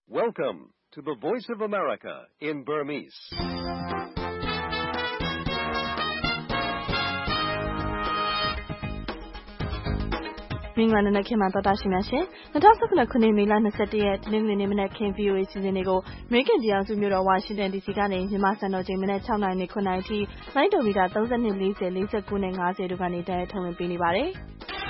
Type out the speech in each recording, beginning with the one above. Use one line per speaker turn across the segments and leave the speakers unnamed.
Welcome to the Voice of America in Burmese.
။မင်္ဂလာနံနက်ခင်းမှာတော်တာရှင်များရှင်2019ခုနှစ်မေလ21ရက်ဒီနေ့နေ့မနက်ခင်း VOA စီစဉ်တွေကိုအမေရိကန်ပြည်ထောင်စုမြို့တော်ဝါရှင်တန် DC ကနေမြန်မာစံတော်ချိန်မနက်6:00နာရီ9:00နာရီထိလိုင်းဒိုမီတာ32 40 49နဲ့50တို့ကနေတိုက်ရိုက်ထုတ်လွှင့်ပေးနေပါတယ်။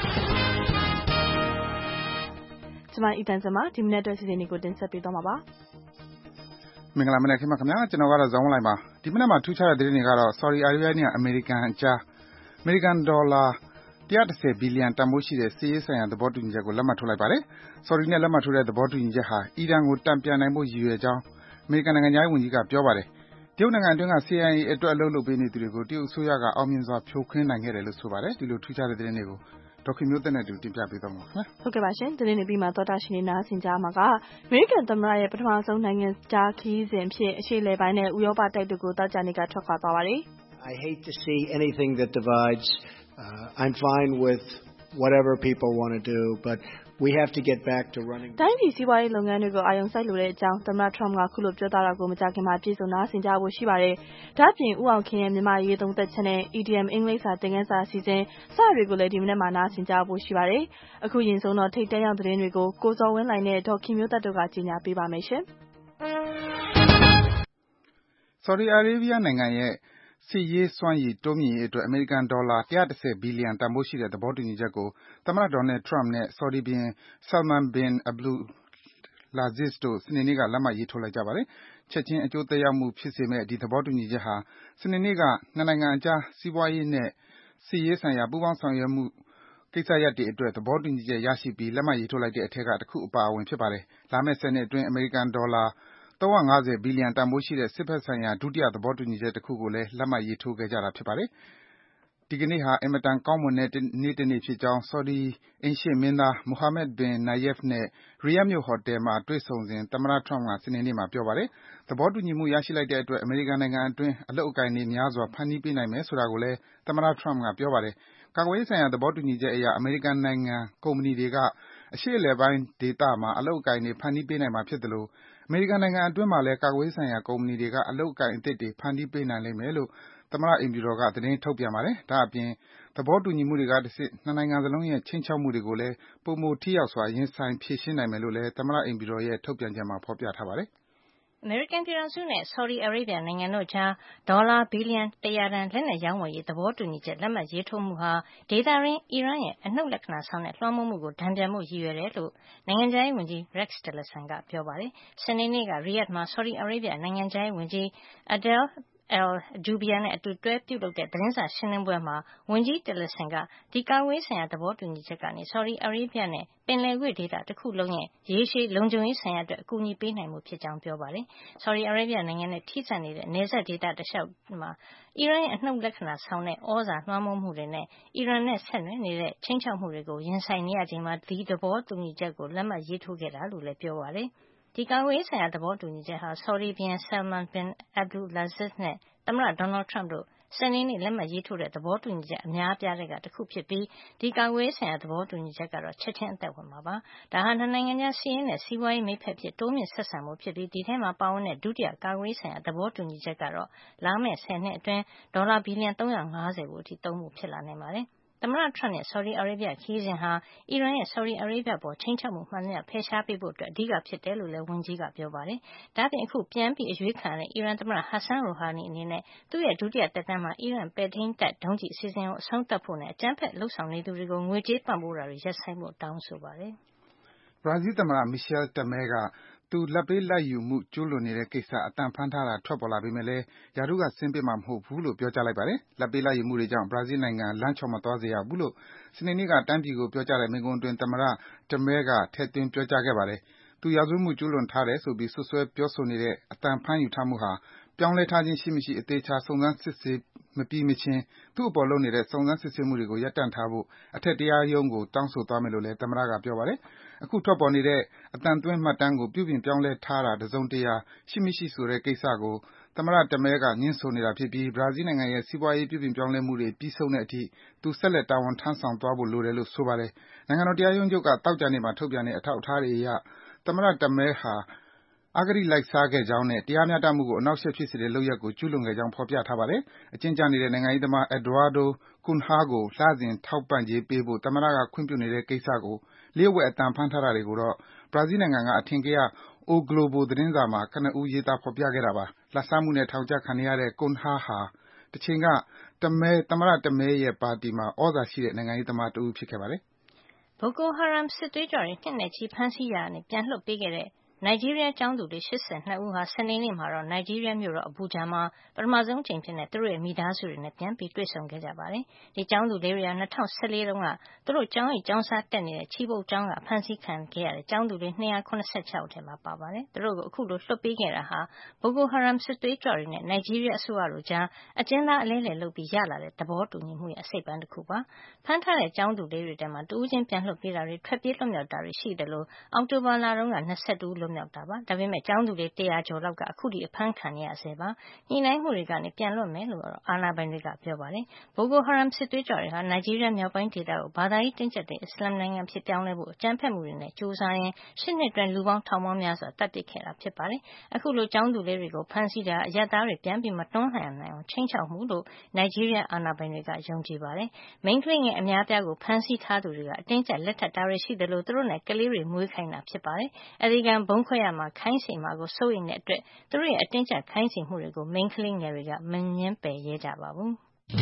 ကျွန်မအီတန်စမဒီမနက်အတွက်စီစဉ်တွေကိုတင်ဆက်ပေးသွားမှာပါ
။မင်္ဂလာမနက်ခင်းပါခင်ဗျာကျွန်တော်ကတော့ဇောင်းလိုက်ပါဒီမနက်မှာထူးခြားတဲ့သတင်းတွေကတော့ Saudi Arabia နဲ့အမေရိကန်အကြားအမေရိကန်ဒေါ်လာ110ဘီလီယံတန်ဖိုးရှိတဲ့စစ်ရေးဆိုင်ရာသဘောတူညီချက်ကိုလက်မှတ်ထိုးလိုက်ပါတယ်။ Saudi နဲ့လက်မှတ်ထိုးတဲ့သဘောတူညီချက်ဟာအီရန်ကိုတန်ပြန်နိုင်ဖို့ရည်ရွယ်ကြောင်းအမေရိကန်နိုင်ငံခြားရေးဝန်ကြီးကပြောပါတယ်။တရုတ်နိုင်ငံအတွင်းက CIA အတွက်အလုပ်လုပ်ပေးနေသူတွေကိုတရုတ်အစိုးရကအောင်မြင်စွာဖြိုခွင်းနိုင်ခဲ့တယ်လို့ဆိုပါတယ်။ဒီလိုထူးခြားတဲ့သတင်းတွေကိုဒေါက်ခင်မျိုးသက်နဲ့တူတင်ပြပေးသွားမှာပါခင်ဗျာ
။ဟုတ်ကဲ့ပါရှင်။သတင်းတွေပြီးမှတော်တာရှင်နေနားဆင်ကြမှာကအမေရိကန်သမ္မတရဲ့ပထမဆုံးနိုင်ငံခြားခရီးစဉ်အဖြစ်အရှေ့အလယ်ပိုင်းနဲ့ဥရောပတိုက်တွေကိုတောက်ကြနေကထွက်ခွာသွားပါတယ်
I hate to see anything that divides. I'm fine with whatever people want to do, but we have to get back to running.
တိုင်းပြည်စီးပွားရေးလုပ်ငန်းတွေကိုအာရုံစိုက်လိုတဲ့အကြောင်းသမ္မတ Trump ကခုလိုပြောတာကိုမကြာခင်မှာပြည်စုံနာဆင်ကြဖို့ရှိပါတယ်။ဒါ့အပြင်ဦးအောင်ခင်ရဲ့မြန်မာရေးသုံးသက်ချက်နဲ့ EDM အင်္ဂလိပ်စာသင်ခန်းစာအစီအစဉ်စတွေကိုလည်းဒီမနေ့မှနားဆင်ကြဖို့ရှိပါတယ်။အခုရင်ဆုံးတော့ထိတ်တဲရောက်သတင်းတွေကိုကိုစောဝင်းလိုင်နဲ့ဒေါက်ခင်မျိုးသက်တို့ကကြီးညာပေးပါမယ်ရှင်
။ Saudi Arabia နိုင်ငံရဲ့စစ်ရေးစွမ်းရည်တိုးမြှင့်ရေးအတွက်အမေရိကန်ဒေါ်လာ110ဘီလီယံတန်ဖိုးရှိတဲ့သဘောတူညီချက်ကိုသမ္မတ Donald Trump နဲ့ Saudi ဘုရင် Salman bin Abdulaziz တို့စနေနေ့ကလက်မှတ်ရေးထိုးလိုက်ကြပါတယ်။ချက်ချင်းအကျိုးသက်ရောက်မှုဖြစ်စေမယ့်ဒီသဘောတူညီချက်ဟာစနေနေ့ကနှစ်နိုင်ငံအကြားစီးပွားရေးနဲ့စစ်ရေးဆိုင်ရာပူးပေါင်းဆောင်ရွက်မှုကိစ္စရပ်တွေအတွက်သဘောတူညီချက်ရရှိပြီးလက်မှတ်ရေးထိုးလိုက်တဲ့အထက်ကတခုအပါအဝင်ဖြစ်ပါတယ်။လာမယ့်10နှစ်အတွင်းအမေရိကန်ဒေါ်လာ350ဘီလီယံတန်ဖိုးရှိတဲ့စစ်ဘက်ဆိုင်ရာဒုတိယသဘောတူညီချက်တခုကိုလည်းလက်မှတ်ရေးထိုးခဲ့ကြတာဖြစ်ပါတယ်။ဒီကနေ့ဟာအင်မတန်ကောင်းမွန်တဲ့နေ့တစ်နေ့ဖြစ်ကြောင်း Saudi အိမ်ရှေ့မင်းသား Mohammed bin Nayef နဲ့ Riyadh မြို့ဟိုတယ်မှာတွေ့ဆုံစဉ်သမ္မတ Trump ကစနေနေ့မှာပြောပါတယ်။သဘောတူညီမှုရရှိလိုက်တဲ့အတွက်အမေရိကန်နိုင်ငံအတွင်းအလုပ်အကိုင်တွေများစွာဖန်တီးပေးနိုင်မယ်ဆိုတာကိုလည်းသမ္မတ Trump ကပြောပါတယ်။ကာကွယ်ရေးဆိုင်ရာသဘောတူညီချက်အရအမေရိကန်နိုင်ငံကုမ္ပဏီတွေကအရှေ့အလယ်ပိုင်းဒေသမှာအလုပ်အကိုင်တွေဖန်တီးပေးနိုင်မှာဖြစ်သလိုအမေရိကန်နိုင်ငံအတွင်းမှာလည်းကာကွယ်ရေးဆိုင်ရာကုမ္ပဏီတွေကအလုပ်အကိုင်အသစ်တွေဖန်တီးပေးနိုင်လိမ့်မယ်လို့သမ္မတအိမ်ဖြူတော်ကသတင်းထုတ်ပြန်ပါတယ်။ဒါ့အပြင်သဘောတူညီမှုတွေကတဆင့်နှစ်နိုင်ငံစလုံးရဲ့ခြိမ်းခြောက်မှုတွေကိုလည်းပိုမိုထိရောက်စွာရင်ဆိုင်ဖြေရှင်းနိုင်မယ်လို့လည်းသမ္မတအိမ်ဖြူတော်ရဲ့ထုတ်ပြန်ချက်မှာဖော်ပြထားပါတယ်။
အမေရိကန်ပြည်ထောင်စုနဲ့ Saudi Arabia နိုင်ငံတို့ကြားဒေါ်လာဘီလီယံ100တန်လက်နက်ရောင်းဝယ်ရေးသဘောတူညီချက်လက်မှတ်ရေးထိုးမှုဟာဒေသတွင်းအီရန်ရဲ့အနှုတ်လက္ခဏာဆောင်တဲ့လွှမ်းမိုးမှုကိုတန်ပြန်မှုရည်ရွယ်တယ်လို့နိုင်ငံခြားရေးဝန်ကြီး Rex Tillerson ကပြောပါတယ်။စနေနေ့က Riyadh မှာ Saudi Arabia နိုင်ငံခြားရေးဝန်ကြီး Adel Al-Jubeir နဲ့အတူတွဲပြုလုပ်တဲ့သတင်းစာရှင်းလင်းပွဲမှာဝန်ကြီး Tillerson ကဒီကာကွယ်ရေးဆိုင်ရာသဘောတူညီချက်ကနေ Saudi Arabia နဲ့ပင်လယ်ကွေ့ဒေသတစ်ခုလုံးရဲ့ရေရှည်လုံခြုံရေးဆိုင်ရာအတွက်အကူအညီပေးနိုင်မှုဖြစ်ကြောင်းပြောပါတယ်။ Saudi Arabia နိုင်ငံနဲ့ထိစပ်နေတဲ့နယ်စပ်ဒေသတစ်လျှောက်မှာအီရန်ရဲ့အနှုတ်လက္ခဏာဆောင်တဲ့ဩဇာလွှမ်းမိုးမှုတွေနဲ့အီရန်နဲ့ဆက်နွယ်နေတဲ့ခြိမ်းခြောက်မှုတွေကိုရင်ဆိုင်နေရချိန်မှာဒီသဘောတူညီချက်ကိုလက်မှတ်ရေးထိုးခဲ့တာလို့လည်းပြောပါတယ်။ဒီကာကွယ်ရေးဆိုင်ရာသဘောတူညီချက်ဟာ Saudi ဘုရင် Salman bin Abdulaziz နဲ့သမ္မတ Donald Trump တို့စနေနေ့လက်မှတ်ရေးထိုးတဲ့သဘောတူညီချက်အများအပြားထဲကတစ်ခုဖြစ်ပြီးဒီကာကွယ်ရေးဆိုင်ရာသဘောတူညီချက်ကတော့ချက်ချင်းအသက်ဝင်မှာပါ။ဒါဟာနှစ်နိုင်ငံကြားစစ်ရေးနဲ့စီးပွားရေးမိတ်ဖက်ဖြစ်တိုးမြင့်ဆက်ဆံမှုဖြစ်ပြီးဒီထဲမှာပါဝင်တဲ့ဒုတိယကာကွယ်ရေးဆိုင်ရာသဘောတူညီချက်ကတော့လာမယ့်10နှစ်အတွင်းဒေါ်လာဘီလီယံ350ကိုအထိသုံးဖို့ဖြစ်လာနိုင်ပါတယ်။သမ္မတ Trump ရဲ့ Saudi Arabia ခရီးစဉ်ဟာအီရန်ရဲ့ Saudi Arabia ပေါ်ခြိမ်းခြောက်မှုမှန်သမျှဖယ်ရှားပေးဖို့အတွက်အဓိကဖြစ်တယ်လို့လည်းဝန်ကြီးကပြောပါတယ်။ဒါ့အပြင်အခုပြန်ပြီးအရွေးခံရတဲ့အီရန်သမ္မတ Hassan Rouhani အနေနဲ့သူ့ရဲ့ဒုတိယသက်တမ်းမှာအီရန်ပဲ့ထိန်းတပ်ဒုံးကျည်အစီအစဉ်ကိုအဆုံးသတ်ဖို့နဲ့အကြမ်းဖက်လုပ်ဆောင်နေသူတွေကိုငွေကြေးပံ့ပိုးတာတွေရပ်ဆိုင်းဖို့တောင်းဆိုပါတယ်
။ဘရာဇီးသမ္မတ Michel Temer ကသူလာဘ်ပေးလာဘ်ယူမှုကျူးလွန်နေတဲ့ကိစ္စအသံဖမ်းထားတာထွက်ပေါ်လာပေမဲ့လည်းရာထူးကဆင်းပေးမှာမဟုတ်ဘူးလို့ပြောကြားလိုက်ပါတယ်။လာဘ်ပေးလာဘ်ယူမှုတွေကြောင့်ဘရာဇီးနိုင်ငံလမ်းချော်မသွားစေရဘူးလို့စနေနေ့ကတိုင်းပြည်ကိုပြောကြားတဲ့မိန့်ခွန်းအတွင်းသမ္မတ Temer ကထည့်သွင်းပြောကြားခဲ့ပါတယ်။သူရာဇဝတ်မှုကျူးလွန်ထားတယ်ဆိုပြီးစွပ်စွဲပြောဆိုနေတဲ့အသံဖမ်းယူထားမှုဟာပြောင်းလဲထားခြင်းရှိမရှိအသေအချာစုံစမ်းစစ်ဆေးမပြီးမချင်းသူ့အပေါ်လုပ်နေတဲ့စုံစမ်းစစ်ဆေးမှုတွေကိုရပ်တန့်ထားဖို့အထက်တရားရုံးကိုတောင်းဆိုသွားမယ်လို့လည်းသမ္မတကပြောပါတယ်။အခုထွက်ပေါ်နေတဲ့အသံသွင်းမှတ်တမ်းကိုပြုပြင်ပြောင်းလဲထားတာတစုံတရာရှိမရှိဆိုတဲ့ကိစ္စကိုသမ္မတ Temer ကငြင်းဆိုနေတာဖြစ်ပြီးဘရာဇီးနိုင်ငံရဲ့စီးပွားရေးပြုပြင်ပြောင်းလဲမှုတွေပြီးဆုံးတဲ့အထိသူဆက်လက်တာဝန်ထမ်းဆောင်သွားဖို့လိုတယ်လို့ဆိုပါတယ်။နိုင်ငံတော်တရားရုံးချုပ်ကသောကြာနေ့မှာထုတ်ပြန်တဲ့အထောက်အထားတွေအရသမ္မတ Temer ဟာအဂတိလိုက်စားခဲ့ကြောင်းနဲ့ တရားမျှတမှုကို အနှောင့်အယှက်ဖြစ်စေတဲ့လုပ်ရပ်ကို ကျူးလွန်ခဲ့ကြောင်း ဖော်ပြထားပါတယ်။ အကျဉ်းကျနေတဲ့ နိုင်ငံရေးသမား Eduardo Cunha ကို လစဉ် ထောက်ပံ့ကြေးပေးဖို့ သမ္မတက ခွင့်ပြုနေတဲ့ကိစ္စကို လျှို့ဝှက်အသံဖမ်းထားတာတွေကိုတော့ ဘရာဇီးနိုင်ငံက အထင်ကရ O Globo သတင်းစာမှာ ကနဦး ရေးသားဖော်ပြခဲ့တာပါ။ လာဘ်စားမှုနဲ့ ထောင်ချခံနေရတဲ့ Cunha ဟာ တချိန်က သမ္မတတမဲရဲ့ပါတီမှာ သြဇာရှိတဲ့ နိုင်ငံရေးသမားတဦး ဖြစ်ခဲ့ပါတယ်
။ Boko Haram စစ်သွေးကြွတွေ နှစ်နဲ့ချီဖမ်းဆီးရာကနေ ပြန်လွှတ်ပေးခဲ့တဲ့ နိုင်ဂျီးရီးယားကျောင်းသူတွေ ၈၂ ဦးဟာ စနေနေ့မှာတော့ နိုင်ဂျီးရီးယားမြို့တော် Abuja မှာ ပထမဆုံးအကြိမ်အဖြစ် သူတို့ရဲ့ မိသားစုတွေနဲ့ ပြန်ပြီး တွေ့ဆုံခဲ့ကြပါတယ်။ ဒီကျောင်းသူလေးတွေဟာ ၂၀၁၄ တုန်းက သူတို့ ကျောင်းအိပ်ကျောင်းစားတက်နေတဲ့ Chibok ကျောင်းက ဖမ်းဆီးခံခဲ့ရတဲ့ ကျောင်းသူလေး ၂၇၆ ဦးထဲမှာ ပါပါတယ်။ သူတို့ကို အခုလို လွှတ်ပေးခဲ့တာဟာ Boko Haram စစ်သွေးကြွတွေနဲ့ နိုင်ဂျီးရီးယားအစိုးရတို့ကြား အကျဉ်းသားအလဲလှယ်လုပ်ပြီး ရလာတဲ့ သဘောတူညီမှုရဲ့ အစိတ်အပိုင်းတခုပါ။ ဖမ်းထားတဲ့ ကျောင်းသူလေးတွေထဲမှာ တဦးချင်း ပြန်လွှတ်ပေးတာတွေ၊ ထွက်ပြေးလွတ်မြောက်တာတွေ ရှိသလို အောက်တိုဘာလတုန်းက ၂၁ ဦး လွတ်မြောက်တာပါ။ ဒါပေမယ့် ကျောင်းသူလေး ၁၀၀ ကျော်လောက်က အခုထိ အဖမ်းခံနေရဆဲပါ။ ညှိနှိုင်းမှုတွေကနေ ပြန်လွှတ်မယ်လို့တော့ အာဏာပိုင်တွေက ပြောပါတယ်။ Boko Haram စစ်သွေးကြွတွေဟာ နိုင်ဂျီးရီးယားမြောက်ပိုင်းဒေသကို ဘာသာရေးတင်းကျပ်တဲ့ အစ္စလာမ်နိုင်ငံအဖြစ် ပြောင်းလဲဖို့ အကြမ်းဖက်မှုတွေနဲ့ ကြိုးစားရင်း ၈ နှစ်အတွင်း လူပေါင်းထောင်ပေါင်းများစွာ သတ်ပစ်ခဲ့တာ ဖြစ်ပါတယ်။ အခုလို ကျောင်းသူလေးတွေကို ဖမ်းဆီးတာဟာ အရပ်သားတွေ ပြန်မတွန်းလှန်နိုင်အောင် ခြိမ်းခြောက်မှုလို့ နိုင်ဂျီးရီးယား အာဏာပိုင်တွေက ယုံကြည်ပါတယ်။ မိန်းကလေးငယ် အများအပြားကို ဖမ်းဆီးထားသူတွေက အတင်းအကျပ် လက်ထပ်တာတွေ ရှိသလို သူတို့နဲ့ ကလေးတွေ မွေးခိုင်းတာ ဖြစ်ပါတယ်။ အသေခံဗုံးခွဲရာမှာ ခိုင်းစေမှာကို စိုးရိမ်တဲ့အတွက် သူတို့ရဲ့ အတင်းအကျပ်ခိုင်းစေမှုတွေကို မိန်းကလေးငယ်တွေက မငြင်းပယ်ရဲကြပါဘူး။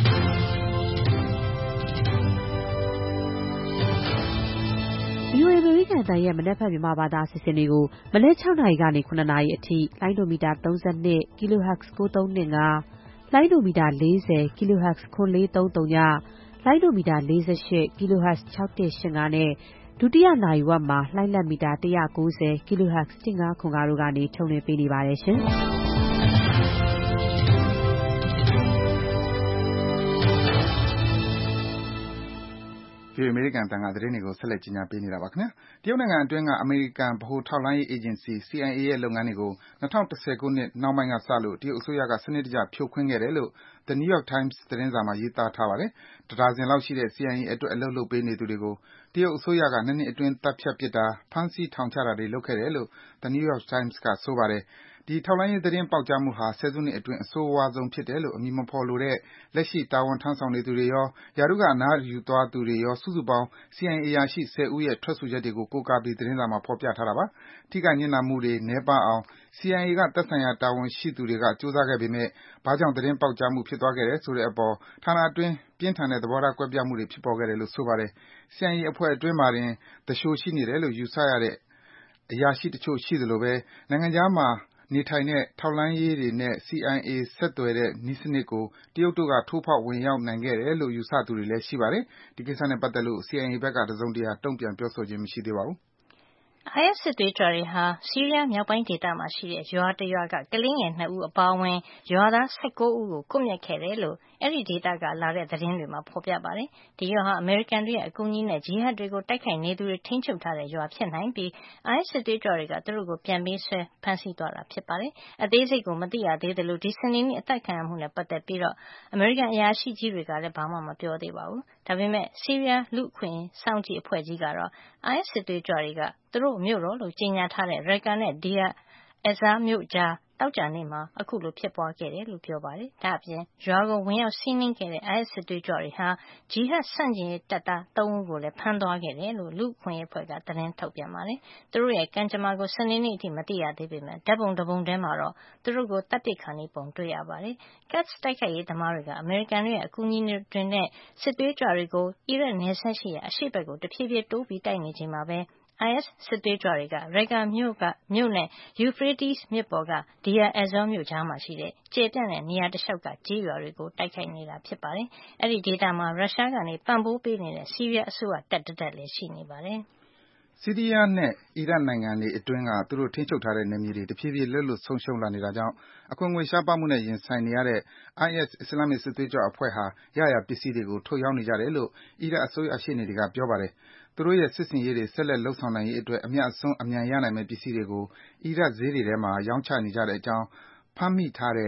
VOA အမေရိကန်အသံရဲ့ မနက်ဖြန် မြန်မာဘာသာ အစီအစဉ်တွေကို မနက် ၆ နာရီကနေ ၇ နာရီအထိ လိုင်းဒိုမီတာ ၃၂ kHz 9325 လိုင်းဒိုမီတာ 40 kHz 9430 ည၊ လိုင်းဒိုမီတာ 48 kHz 6185 နဲ့ ဒုတိယနာရီဝက်မှာ လှိုင်းလတ်မီတာ 190 kHz 1505 တို့ကနေ ထုတ်လွှင့်ပေးနေပါတယ်ရှင်။
VOA အမေရိကန်အသံက သတင်းတွေကို ဆက်လက် ကြီးညာပေးနေတာပါ။ တရုတ်နိုင်ငံအတွင်းက အမေရိကန် ဗဟိုထောက်လှမ်းရေး အေဂျင်စီ CIA ရဲ့ လုပ်ငန်းတွေကို ၂၀၁၀ ခုနှစ်နှောင်းပိုင်းကစလို့ တရုတ်အစိုးရက စနစ်တကျ ဖြိုခွင်းခဲ့တယ်လို့ The New York Times သတင်းစာမှာ ရေးသားထားပါတယ်။ တဒါဇင်လောက်ရှိတဲ့ CIA အတွက် အလုပ်လုပ်ပေးနေသူတွေကို တရုတ်အစိုးရက ၂ နှစ်အတွင်း သတ်ဖြတ်ပစ်တာ၊ ဖမ်းဆီး ထောင်ချတာတွေ လုပ်ခဲ့တယ်လို့ The New York Times က ဆိုပါတယ်။ ဒီ ထောက်လှမ်းရေး သတင်းပေါက်ကြားမှုဟာ ဆယ်စုနှစ်အတွင်း အဆိုးရွားဆုံးဖြစ်တယ်လို့ အမည်မဖော်လိုတဲ့ လက်ရှိ တာဝန်ထမ်းဆောင်နေသူတွေရော၊ ရာထူးက အနားယူသွားသူတွေရော စုစုပေါင်း CIA အရာရှိ ၁၀ ဦးရဲ့ ထွက်ဆိုချက်တွေကို ကိုးကားပြီး သတင်းစာမှာ ဖော်ပြထားတာပါ။ ထိခိုက်နစ်နာမှုတွေ နည်းပါးအောင် CIA က သက်ဆိုင်ရာ တာဝန်ရှိသူတွေက ကြိုးစားခဲ့ပေမယ့် ဘာကြောင့် သတင်းပေါက်ကြားမှု ဖြစ်သွားခဲ့တယ်ဆိုတဲ့အပေါ် ဌာနအတွင်း ပြင်းထန်တဲ့ သဘောထား ကွဲပြားမှုတွေ ဖြစ်ပေါ်ခဲ့တယ်လို့ ဆိုပါတယ်။ CIA အဖွဲ့အတွင်းမှာတင် သူလျှို ရှိနေတယ်လို့ ယူဆရတဲ့ အရာရှိတချို့ ရှိသလိုပဲ နိုင်ငံခြားမှာနေထိုင်တဲ့ ထောက်လှမ်းရေးတွေနဲ့ CIA ဆက်သွယ်တဲ့ နည်းစနစ်ကို တရုတ်တို့က ထိုးဖောက် ဝင်ရောက်နိုင်ခဲ့တယ်လို့ ယူဆသူတွေလည်း ရှိပါတယ်။ ဒီကိစ္စနဲ့ပတ်သက်လို့ CIA ဘက်က တစုံတရာ တုံ့ပြန် ပြောဆိုခြင်း မရှိသေးပါဘူး။
IS စစ်သွေးကြွတွေဟာ ဆီးရီးယားမြောက်ပိုင်းဒေသမှာရှိတဲ့ ရွာတရွာက ကလေးငယ် ၂ ဦးအပါအဝင် ရွာသား ၁၉ ဦးကို ကွပ်မျက်ခဲ့တယ်လို့ အဲဒီဒေသကလာတဲ့ သတင်းတွေမှာ ဖော်ပြပါတယ်။ ဒီရွာဟာ အမေရိကန်တွေရဲ့ အကူအညီနဲ့ ဂျီဟတ်တွေကို တိုက်ခိုက်နေသူတွေ ထိန်းချုပ်ထားတဲ့ရွာ ဖြစ်နိုင်ပြီး IS စစ်သွေးကြွတွေက သူတို့ကို ပြန်ပေးဆွဲ ဖမ်းဆီးသွားတာ ဖြစ်ပါတယ်။ အသေးစိတ်ကို မသိရသေးသလို ဒီစနေနေ့ အသတ်ခံရမှုနဲ့ ပတ်သက်ပြီး အမေရိကန် အရာရှိကြီးတွေကလည်း ဘာမှ မပြောသေးပါဘူး။ ဒါပေမယ့် ဆီးရီးယား လူ့အခွင့်အရေး စောင့်ကြည့်အဖွဲ့ကြီးကတော့ IS စစ်သွေးကြွတွေက သူတို့မြို့တော်လို့ ကြေညာထားတဲ့ Raqqa နဲ့ Deir Ezzor မြို့ကြား သောကြာနေ့မှာ အခုလို ဖြစ်ပွားခဲ့တယ်လို့ ပြောပါတယ်။ ဒါ့အပြင် ရွာကို ဝင်ရောက်စီးနင်းခဲ့တဲ့ IS စစ်သွေးကြွတွေဟာ ဂျီဟတ်ဆန့်ကျင်ရေးတပ်သား ၃ ဦးကိုလည်း ဖမ်းသွားခဲ့တယ်လို့ လူ့အခွင့်အရေးအဖွဲ့က သတင်းထုတ်ပြန်ပါတယ်။ သူတို့ရဲ့ ကံကြမ္မာကို စနေနေ့အထိ မသိရသေးပေမယ့် ဓာတ်ပုံတပုံထဲမှာတော့ သူတို့ကို သတ်ပစ်ခါနီးပုံ တွေ့ရပါတယ်။ Kurd တိုက်ခိုက်ရေးသမားတွေက အမေရိကန်တွေရဲ့ အကူအညီတွေနဲ့ စစ်သွေးကြွတွေကို အီရတ်နယ်စပ်ရှိရာ အရှေ့ဘက်ကို တဖြည်းဖြည်း တိုးတိုက်နေချိန်မှာပဲ IS စစ်သွေးကြွတွေက Raqqa မြို့နဲ့ Euphrates မြစ်ပေါ်က Deir Ezzor မြို့ကြားမှာရှိတဲ့ ကျယ်ပြန့်တဲ့ နေရာတလျှောက်က ကျေးရွာတွေကို တိုက်ခိုက်နေတာ ဖြစ်ပါတယ်။ အဲဒီဒေသမှာ ရုရှားက ပံ့ပိုးပေးနေတဲ့ ဆီးရီးယားအစိုးရတပ်တတပ်လည်း ရှိနေပါတယ်။
ဆီးရီးယားနဲ့ အီရတ်နိုင်ငံတွေအတွင်းက သူတို့ ထိန်းချုပ်ထားတဲ့ နယ်မြေတွေ တဖြည်းဖြည်း လက်လွတ်ဆုံးရှုံးလာနေတာကြောင့် အခွန်ငွေ ရှားပါးမှုနဲ့ ရင်ဆိုင်နေရတဲ့ IS အစ္စလာမ်မစ် စစ်သွေးကြွအဖွဲ့ဟာ ရရာပစ္စည်းတွေကို ထုတ်ရောင်းနေကြတယ်လို့ အီရတ်အစိုးရ ရှေ့နေတွေက ပြောပါတယ်။ သူတို့ရဲ့ စစ်ဆင်ရေးတွေ ဆက်လက် လုပ်ဆောင်နိုင်ရေးအတွက် အမြတ်အစွန်း အမြန်ရနိုင်မယ့် ပစ္စည်းတွေကို အီရတ် ဈေးတွေထဲမှာ ရောင်းချနေကြတဲ့အကြောင်း ဖမ်းမိထားတဲ့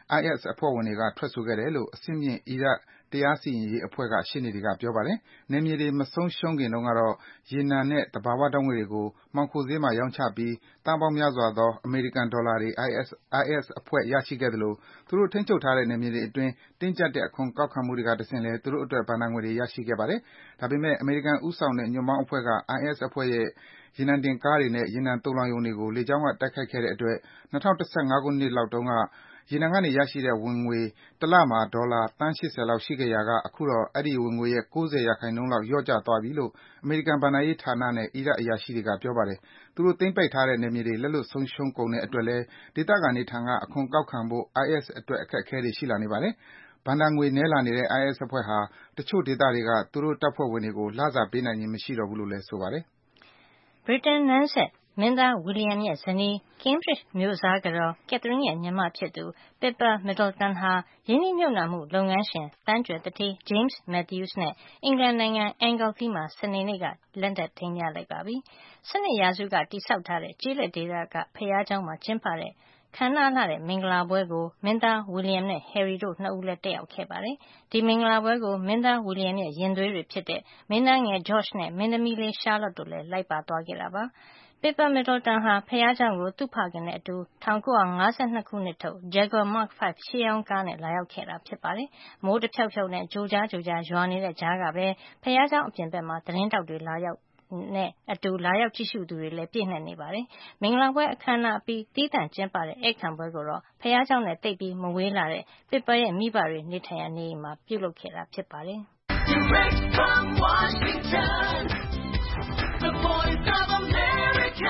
IS အဖွဲ့ဝင်တွေကထွက်ဆိုခဲ့တယ်လို့အဆင့်မြင့်အီရတ်တရားစီရင်ရေးအဖွဲ့ကရှေ့နေတွေကပြောပါတယ်။နယ်မြေတွေမဆုံးရှုံးခင်တုန်းကတော့ရေနံနဲ့သဘာဝဓါတ်ငွေ့တွေကိုမှောင်ခိုဈေးမှာရောင်းချပြီးသန်းပေါင်းများစွာသောအမေရိကန်ဒေါ်လာတွေ IS အဖွဲ့ရရှိခဲ့သလိုသူတို့ထိန်းချုပ်ထားတဲ့နယ်မြေတွေအတွင်းတင်းကျပ်တဲ့အခွန်ကောက်ခံမှုတွေကတဆင့်လည်းသူတို့အတွက်ဘဏ္ဍာငွေတွေရရှိခဲ့ပါတယ်။ဒါပေမဲ့အမေရိကန်ဦးဆောင်တဲ့ညွန့်ပေါင်းအဖွဲ့က IS အဖွဲ့ရဲ့ရေနံတင်ကားတွေနဲ့ရေနံသိုလှောင်ရုံတွေကိုလေကြောင်းကတိုက်ခိုက်ခဲ့တဲ့အတွက်2015ခုနှစ်လောက်တုန်းကရေနံကနေရရှိတဲ့ဝင်ငွေတလမှာဒေါ်လာသန်း80လောက်ရှိခဲ့ရာကအခုတော့အဲဒီဝင်ငွေရဲ့90%လောက်လျော့ကျသွားပြီလို့အမေရိကန်ဘဏ္ဍာရေးဌာနနဲ့အီရတ်အရာရှိတွေကပြောပါတယ်။သူတို့သိမ်းပိုက်ထားတဲ့နယ်မြေတွေလက်လွတ်ဆုံးရှုံးကုန်တဲ့အတွက်လည်းဒေသခံတွေထံကအခွန်ကောက်ခံဖို့ IS အတွက်အခက်အခဲတွေရှိလာနေပါတယ်။ဘဏ္ဍာငွေနည်းလာနေတဲ့ IS အဖွဲ့ဟာတချို့ဒေသတွေကသူတို့တပ်ဖွဲ့ဝင်တွေကိုလစာပေးနိုင်ခြင်းမရှိတော့ဘူးလို့လည်းဆိုပါတယ်
။ဗြိတိန်နန်းဆက်မင်းသား William ရဲ့ဇနီး Cambridge မြို့စားကတော် Catherine ရဲ့ညီမဖြစ်သူ Pippa Middleton ဟာရင်းနှီးမြှုပ်နှံမှုလုပ်ငန်းရှင်သန်းကြွယ်သူဌေး James Matthews နဲ့အင်္ဂလန်နိုင်ငံ Anglesey မှာစနေနေ့ကလက်ထပ်ထိမ်းမြားလိုက်ပါပြီ။17ရာစုကတည်ဆောက်ထားတဲ့ကျေးလက်ဒေသကဘုရားကျောင်းမှာကျင်းပတဲ့ခမ်းနားလှတဲ့မင်္ဂလာပွဲကိုမင်းသား William နဲ့ Harry တို့2ဦးလည်းတက်ရောက်ခဲ့ပါတယ်။ဒီမင်္ဂလာပွဲကိုမင်းသား William ရဲ့ရင်သွေးတွေဖြစ်တဲ့မင်းသားငယ် George နဲ့မင်းသမီးလေး Charlotte တို့လည်းလိုက်ပါသွားခဲ့တာပါ။ Pippa Middleton ဟာဘုရားကျောင်းကိုသူ့ဖခင်နဲ့အတူ1952ခုနှစ်ထုတ် Jaguar Mark V ရှေးဟောင်းကားနဲ့လာရောက်ခဲ့တာဖြစ်ပါတယ်။မိုးတဖြောက်ဖြောက်နဲ့ကြိုကြားရွာနေတဲ့ကြားကပဲဘုရားကျောင်းအပြင်ဘက်မှာသတင်းတောက်တွေလာရောက်ကြည့်ရှုသူတွေလည်းပြည့်နှက်နေပါတယ်။မင်္ဂလာပွဲအခမ်းအနားအပြီးသီးသန့်ကျင်းပတဲ့ဧည့်ခံပွဲကိုတော့ဘုရားကျောင်းနဲ့သိပ်ပြီးမဝေးလှတဲ့ Pippa ရဲ့မိဘတွေနေထိုင်ရာနေအိမ်မှာပြုလုပ်ခဲ့တာဖြစ်ပါတယ်။ Direct from Washington, the Voice of America,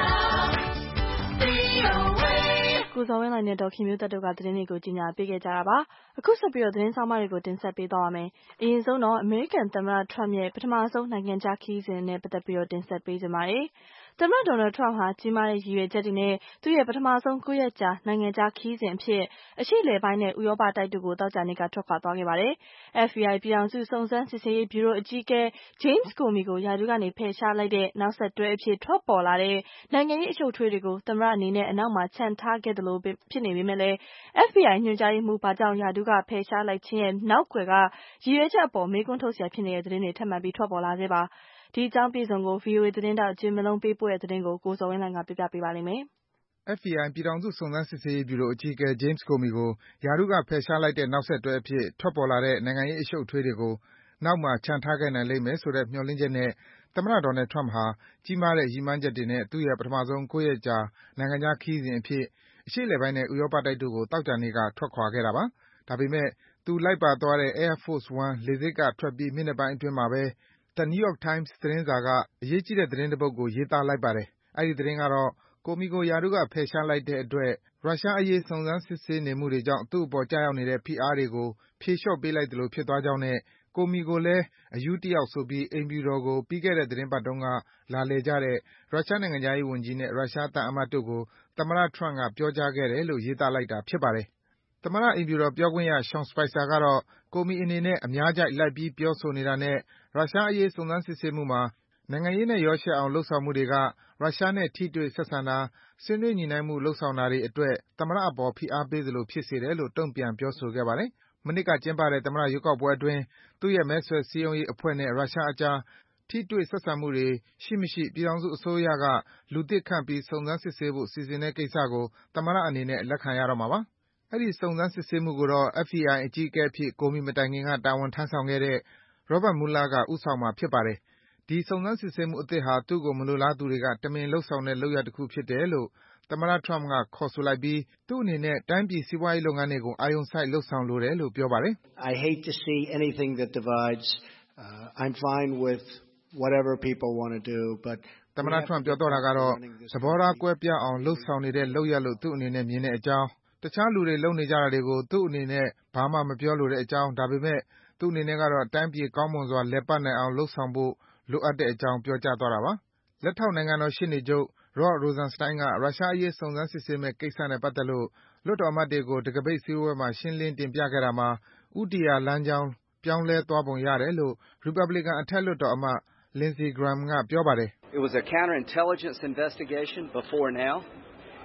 VOA ကိုဇော်ဝင်းလိုင်းနဲ့ဒေါ်ခင်မျိုးသက်တို့ကသတင်းတွေကိုကြီးညာပေးခဲ့ကြတာပါ။အခုဆက်ပြီးသတင်းဆောင်မတွေကိုတင်ဆက်ပေးသွားပါမယ်။အရင်ဆုံးတော့အမေရိကန်သမ္မတ Trump ရဲ့ပထမဆုံးနိုင်ငံခြားခရီးစဉ်နဲ့ပတ်သက်ပြီးတင်ဆက်ပေးကြပါမယ်။သမ္မတ Donald Trump ဟာကြီးမားတဲ့ရည်ရွယ်ချက်တွေနဲ့သူ့ရဲ့ပထမဆုံး9ရက်ကြာနိုင်ငံခြားခရီးစဉ်အဖြစ်အရှေ့အလယ်ပိုင်းနဲ့ဥရောပတိုက်တို့ကိုသောကြာနေ့ကထွက်ခွာသွားခဲ့ပါတယ်။ FBI ပြည်ထောင်စုစုံစမ်းစစ်ဆေးရေးဗျူရိုအကြီးအကဲ James Comey ကိုရာထူးကနေဖယ်ရှားလိုက်တဲ့နောက်ဆက်တွဲအဖြစ်ထွက်ပေါ်လာတဲ့နိုင်ငံရေးအရှုပ်အထွေးတွေကိုသမ္မတအနေနဲ့အနောက်မှာချန်ထားခဲ့သလိုဖြစ်နေပေမဲ့လည်း FBI ညွှန်ကြားရေးမှူးဘာကြောင့်ရာထူးကဖယ်ရှားလိုက်ခြင်းရဲ့နောက်ကွယ်ကရည်ရွယ်ချက်အပေါ်မေးခွန်းထုတ်စရာဖြစ်နေတဲ့သတင်းတွေထပ်မံပြီးထွက်ပေါ်လာဆဲပါ။ဒီအကြောင်းပြည့်စုံကို VOA သတင်းတောက် Jim Malone ပေးပို့တဲ့သတင်းကိုကိုဇော်ဝင်းလှိုင်ကပြပြပေးပါမယ်
။ FBI ပြည်ထောင်စုစုံစမ်းစစ်ဆေးရေးဗျူရိုအကြီးအကဲ James Comey ကိုရာထူးကဖယ်ရှားလိုက်တဲ့နောက်ဆက်တွဲအဖြစ်ထွက်ပေါ်လာတဲ့နိုင်ငံရေးအရှုပ်အထွေးတွေကိုနောက်မှာချန်ထားခဲ့နိုင်လိမ့်မယ်ဆိုတဲ့မျှော်လင့်ချက်နဲ့သမ္မတ Donald Trump ဟာကြီးမားတဲ့ရည်မှန်းချက်တွေနဲ့သူ့ရဲ့ပထမဆုံး9ရက်ကြာနိုင်ငံခြားခရီးစဉ်အဖြစ်အရှေ့အလယ်ပိုင်းနဲ့ဥရောပတိုက်တို့ကိုသောကြာနေ့ကထွက်ခွာခဲ့တာပါ။ဒါပေမဲ့သူလိုက်ပါသွားတဲ့ Air Force One လေဆိပ်ကထွက်ပြီးမိနစ်ပိုင်းအတွင်းမှာပဲ The New York Times သတင်းစာကအရေးကြီးတဲ့သတင်းတပုဒ်ကိုရေးသားလိုက်ပါတယ်။အဲဒီသတင်းကတော့ Comey ကိုရာထူးကဖယ်ရှားလိုက်တဲ့အတွက်ရုရှားအရေးစုံစမ်းစစ်ဆေးနေမှုတွေကြောင့်သူ့အပေါ်ကျရောက်နေတဲ့ဖိအားတွေကိုဖြေလျှော့ပေးလိုက်သလိုဖြစ်သွားကြောင်းနဲ့ Comey ကိုလည်းအရူးတယောက်ဆိုပြီးအိမ်ဖြူတော်ကိုပြီးခဲ့တဲ့သီတင်းပတ်တုန်းကလာလည်ကြတဲ့ရုရှားနိုင်ငံခြားရေးဝန်ကြီးနဲ့ရုရှားသံအမတ်တို့ကိုသမ္မတ Trump ကပြောကြားခဲ့တယ်လို့ရေးသားလိုက်တာဖြစ်ပါတယ်။သမ္မတအိမ်ဖြူတော်ပြောခွင့်ရ Sean Spicer ကတော့ Comey အနေနဲ့အများကြိုက်လိုက်ပြီးပြောဆိုနေတာနဲ့ရုရှားအရေးစုံစမ်းစစ်ဆေးမှုမှာနိုင်ငံရေးနဲ့ရောယှက်အောင်လုပ်ဆောင်မှုတွေကရုရှားနဲ့ထိတွေ့ဆက်ဆံတာ၊ဆွေးနွေးညှိနှိုင်းမှုလုပ်ဆောင်တာတွေအတွက်သမ္မတအပေါ်ဖိအားပေးသလိုဖြစ်စေတယ်လို့တုံ့ပြန်ပြောဆိုခဲ့ပါတယ်။မနှစ်ကကျင်းပတဲ့သမ္မတရွေးကောက်ပွဲအတွင်းသူ့ရဲ့မဲဆွယ်စည်းရုံးရေးအဖွဲ့နဲ့ရုရှားအကြားထိတွေ့ဆက်ဆံမှုတွေရှိမရှိပြည်ထောင်စုအစိုးရကလူသစ်ခန့်ပြီးစုံစမ်းစစ်ဆေးဖို့စီစဉ်တဲ့ကိစ္စကိုသမ္မတအနေနဲ့လက်ခံရတော့မှာပါ။အဲဒီစုံစမ်းစစ်ဆေးမှုကိုတော့ FBI အကြီးအကဲအဖြစ် Comey မတိုင်ခင်ကတာဝန်ထမ်းဆောင်ခဲ့တဲ့ Robert Mueller ကဦးဆောင်မှာဖြစ်ပါတယ်။ဒီစုံစမ်းစစ်ဆေးမှုအသစ်ဟာသူ့ကိုမလိုလားသူတွေကတမင်လုပ်ဆောင်တဲ့လုပ်ရပ်တခုဖြစ်တယ်လို့သမ္မတ Trump ကခေါ်ဆိုလိုက်ပြီးသူ့အနေနဲ့တိုင်းပြည်စီးပွားရေးလုပ်ငန်းတွေကိုအာရုံစိုက်လုပ်ဆောင်လိုတယ်လို့ပြောပါတယ်
။ I hate to see anything that divides. I'm fine with whatever people want to do, but
သမ္မတ Trump ပြောသွားတာကတော့သဘောထားကွဲပြားအောင်လုပ်ဆောင်နေတဲ့လုပ်ရပ်လို့သူ့အနေနဲ့မြင်တဲ့အကြောင်းတခြားလူတွေလုပ်နေကြတာတွေကိုသူ့အနေနဲ့ဘာမှမပြောလိုတဲ့အကြောင်းဒါပေမဲ့သူ့အနေနဲ့ကတော့တိုင်းပြည်ကောင်းမွန်စွာလည်ပတ်နိုင်အောင်လုပ်ဆောင်ဖို့လိုအပ်တဲ့အကြောင်းပြောကြားသွားတာပါ။လက်ထောက်နိုင်ငံတော်ရှေ့နေချုပ် Rod Rosenstein ကရုရှားအရေးစုံစမ်းစစ်ဆေးမယ့်ကိစ္စနဲ့ပတ်သက်လို့လွှတ်တော်အမတ်တွေကိုတံခါးပိတ်စည်းဝေးပွဲမှာရှင်းလင်းတင်ပြခဲ့တာမှာဦးတည်ရာလမ်းကြောင်းပြောင်းလဲသွားပုံရတယ်လို့ရီပတ်ဘလီကန်အထက်လွှတ်တော်အမတ် Lindsey Graham ကပြောပါတယ်။
It was a counterintelligence investigation before now.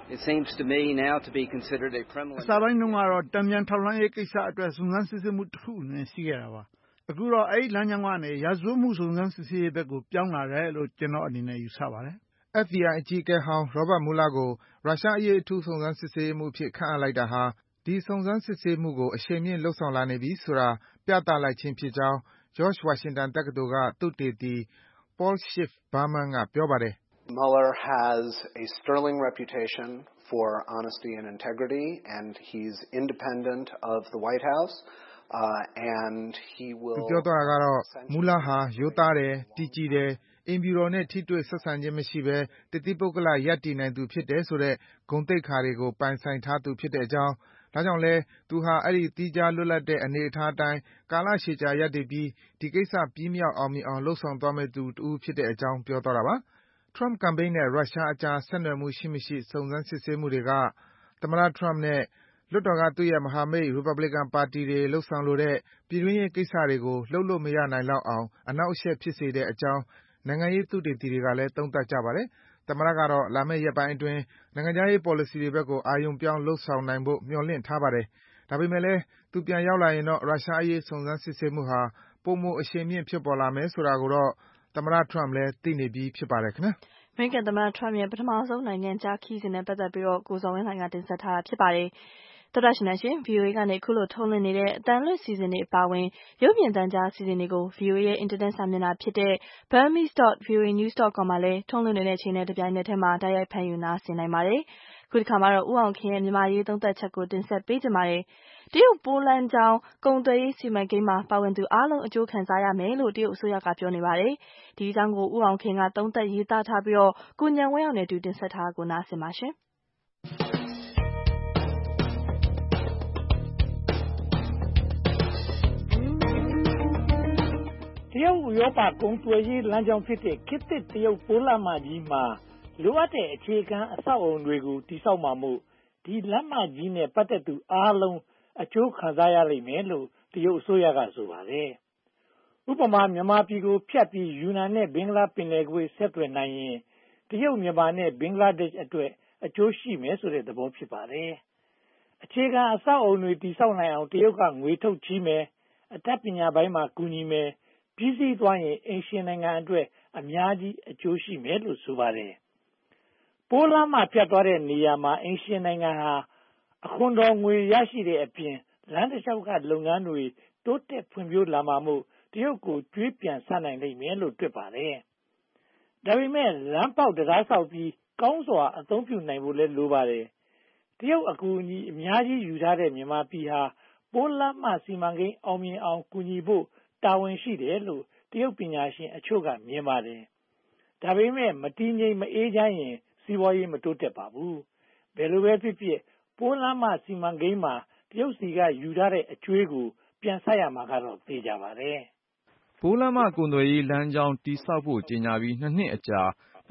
It seems to me now to be considered a criminal.
အစပိုင်းတုန်းကတော့တံမြန်ထောက်လှမ်းရေးကိစ္စအတွက်စုံစမ်းစစ်ဆေးမှုတစ်ခုနဲ့ရှိခဲ့တာပါအခုတော့အဲ့ဒီလမ်းကြောင်းကနေရာဇဝတ်မှုစုံစမ်းစစ်ဆေးရေးဘက်ကိုပြောင်းလာတယ်လို့ကျွန်တော်အနေနဲ့ယူဆပါတယ်
FBI အကြီးအကဲဟောင်း Robert Mueller ကိုရုရှားအရေးအထူးစုံစမ်းစစ်ဆေးမှုအဖြစ်ခန့်အပ်လိုက်တာဟာဒီစုံစမ်းစစ်ဆေးမှုကိုအရှိန်မြင့်လှုပ်ဆောင်လာနေပြီဆိုတာပြသလိုက်ခြင်းဖြစ်ကြောင်း George Washington တက္ကသိုလ်ကသုတေသီ Paul Schiff-Berman ကပြောပါတယ်
Mueller has a sterling reputation for honesty and integrity, and he's independent of the White House, and he will...
ပြောသွားတာကတော့ Mueller ဟာရိုးသားတယ်တည်ကြည်တယ်အိမ်ဖြူတော်နဲ့ထိတွေ့ဆက်ဆံခြင်းမရှိဘဲတတိပုဂ္ဂလရပ်တည်နိုင်သူဖြစ်တယ်ဆိုတဲ့ဂုဏ်သိက္ခာတွေကိုပိုင်ဆိုင်ထားသူဖြစ်တဲ့အကြောင်းဒါကြောင့်လဲသူဟာအဲ့ဒီတီးခြားလွတ်လပ်တဲ့အနေအထားအတိုင်းကာလရှည်ကြာရပ်တည်ပြီးဒီကိစ္စပြီးမြောက်အောင်မြင်အောင်လှုပ်ဆောင်သွားမယ့်သူတူဖြစ်တဲ့အကြောင်းပြောသွားတာပါ Trump campaign နဲ့ရုရှားအကြားဆက်နွယ်မှုရှိမရှိစုံစမ်းစစ်ဆေးမှုတွေကသမ္မတ Trump နဲ့လွှတ်တော်ကသူ့ရဲ့မဟာမိတ် Republican ပါတီတွေလှုပ်ဆောင်လိုတဲ့ပြည်တွင်းရေးကိစ္စတွေကိုလှုပ်လို့မရနိုင်လောက်အောင်အနှောက်အယှက်ဖြစ်စေတဲ့အကြောင်းနိုင်ငံရေးသုတေသီတွေကလည်းသုံးသပ်ကြပါတယ်သမ္မတကတော့လာမယ့်ရက်ပိုင်းအတွင်းနိုင်ငံခြားရေး policy တွေဘက်ကိုအာရုံပြောင်းလှုပ်ဆောင်နိုင်ဖို့မျှော်လင့်ထားပါတယ်ဒါပေမဲ့လည်းသူပြန်ရောက်လာရင်တော့ရုရှားအရေးစုံစမ်းစစ်ဆေးမှုဟာပိုမိုအရှိန်မြင့်ဖြစ်ပေါ်လာမယ်ဆိုတာကိုတော့သမ္မတ Trump လည်းသိနေပြီးဖြစ်ပါတယ်ခင်ဗျာ
အမေရိကန်သမ္မတ Trump ရဲ့ပထမဆုံးနိုင်ငံခြားခရီးစဉ်နဲ့ပတ်သက်ပြီးတော့ကိုဇော်ဝင်းလှိုင်ကတင်ဆက်ထားတာဖြစ်ပါတယ်တော်တော်ရှင်နေရှင် VOA ကနေခုလိုထုတ်လွှင့်နေတဲ့အတန်လွတ်စီစဉ်တွေအပါအဝင်ရုပ်မြင်သံကြားစီစဉ်တွေကို VOA ရဲ့ internet စာမျက်နှာဖြစ်တဲ့ burmese.voanews.com မှာလည်းထုတ်လွှင့်နေတဲ့အချိန်နဲ့တပြိုင်နက်တည်းမှာတိုက်ရိုက်ဖန်ယူနားဆင်နိုင်ပါတယ်။ခုဒီခါမှာတော့ဦးအောင်ခင်ရဲ့မြန်မာရေးသုံးသပ်ချက်ကိုတင်ဆက်ပေးကြပါမယ်။တရုတ်ပိုးလမ်းကြောင်းကုန်သွယ်ရေးစီမံကိန်းမှာပါဝင်သူအားလုံးအကျိုးခံစားရမယ်လို့တရုတ်အစိုးရကပြောနေပါတယ်။ဒီအကြောင်းကိုဦးအောင်ခင်ကသုံးသပ်ရေးသားထားပြီးတော့ကိုဉာဏ်ဝင်းအောင်နဲ့တူတင်ဆက်ထားကိုနားဆင်ပါရှင်။
တရုတ်ဥရောပကုန်သွယ်ရေးလမ်းကြောင်းဖြစ်တဲ့ခေတ်သစ်တရုတ်ပိုးလမ်းမကြီးမှာလိုအပ်တဲ့အခြေခံအဆောက်အအုံတွေကိုတည်ဆောက်မှာမို့ဒီလမ်းမကြီးနဲ့ပတ်သက်သူအားလုံးအကျိုးခံစားရလိမ့်မယ်လို့တရုတ်အစိုးရကဆိုပါတယ်။ဥပမာမြန်မာပြည်ကိုဖြတ်ပြီးယူနန်နဲ့ဘင်္ဂလားပင်လယ်ကွေ့ဆက်သွယ်နိုင်ရင်တရုတ်မြန်မာနဲ့ဘင်္ဂလားဒေ့ရှ်အတွက်အကျိုးရှိမယ်ဆိုတဲ့သဘောဖြစ်ပါတယ်။အခြေခံအဆောက်အအုံတွေတည်ဆောက်နိုင်အောင်တရုတ်ကငွေထုတ်ချေးမယ်အတတ်ပညာပိုင်းမှာကူညီမယ်ပြီးစီးသွားရင်အိမ်ရှင်နိုင်ငံအတွက်အများကြီးအကျိုးရှိမယ်လို့ဆိုပါတယ်။ပိုးလမ်းမဖြတ်သွားတဲ့နေရာမှာအိမ်ရှင်နိုင်ငံဟာအခွန်တော်ငွေရရှိတဲ့အပြင်လမ်းတစ်လျှောက်ကလုပ်ငန်းတွေတိုးတက်ဖွံ့ဖြိုးလာမှာမို့တရုတ်ကိုကျွေးပြန်ဆနိုင်လိမ့်မယ်လို့တွေ့ပါတယ်။ဒါပေမဲ့လမ်းပေါက်တရားဆောက်ပြီးကောင်းစွာအသုံးပြုနိုင်ဖို့လည်းလိုပါတယ်။တရုတ်အကူအညီအများကြီးယူထားတဲ့မြန်မာပြည်ဟာပိုးလမ်းမစီမံကိန်းအောင်မြင်အောင်ကူညီဖို့တာဝန်ရှိတယ်လို့တရုတ်ပညာရှင်အချို့ကမြင်ပါတယ်။ဒါပေမဲ့မတည်ငြိမ်မအေးချမ်းရင်စီးပွားရေးမတိုးတက်ပါဘူး။ဘယ်လိုပဲဖြစ်ဖြစ်ပိုးလမ်းမစီမံကိန်းမှာတရုတ်စီကယူထားတဲ့အကျွေးကိုပြန်ဆပ်ရမှာကတော့သိကြပါတယ်
။ပိုးလမ်းမကုန်သွယ်ရေးလမ်းကြောင်းတည်ဆောက်ဖို့ကြေညာပြီး2နှစ်အကြာ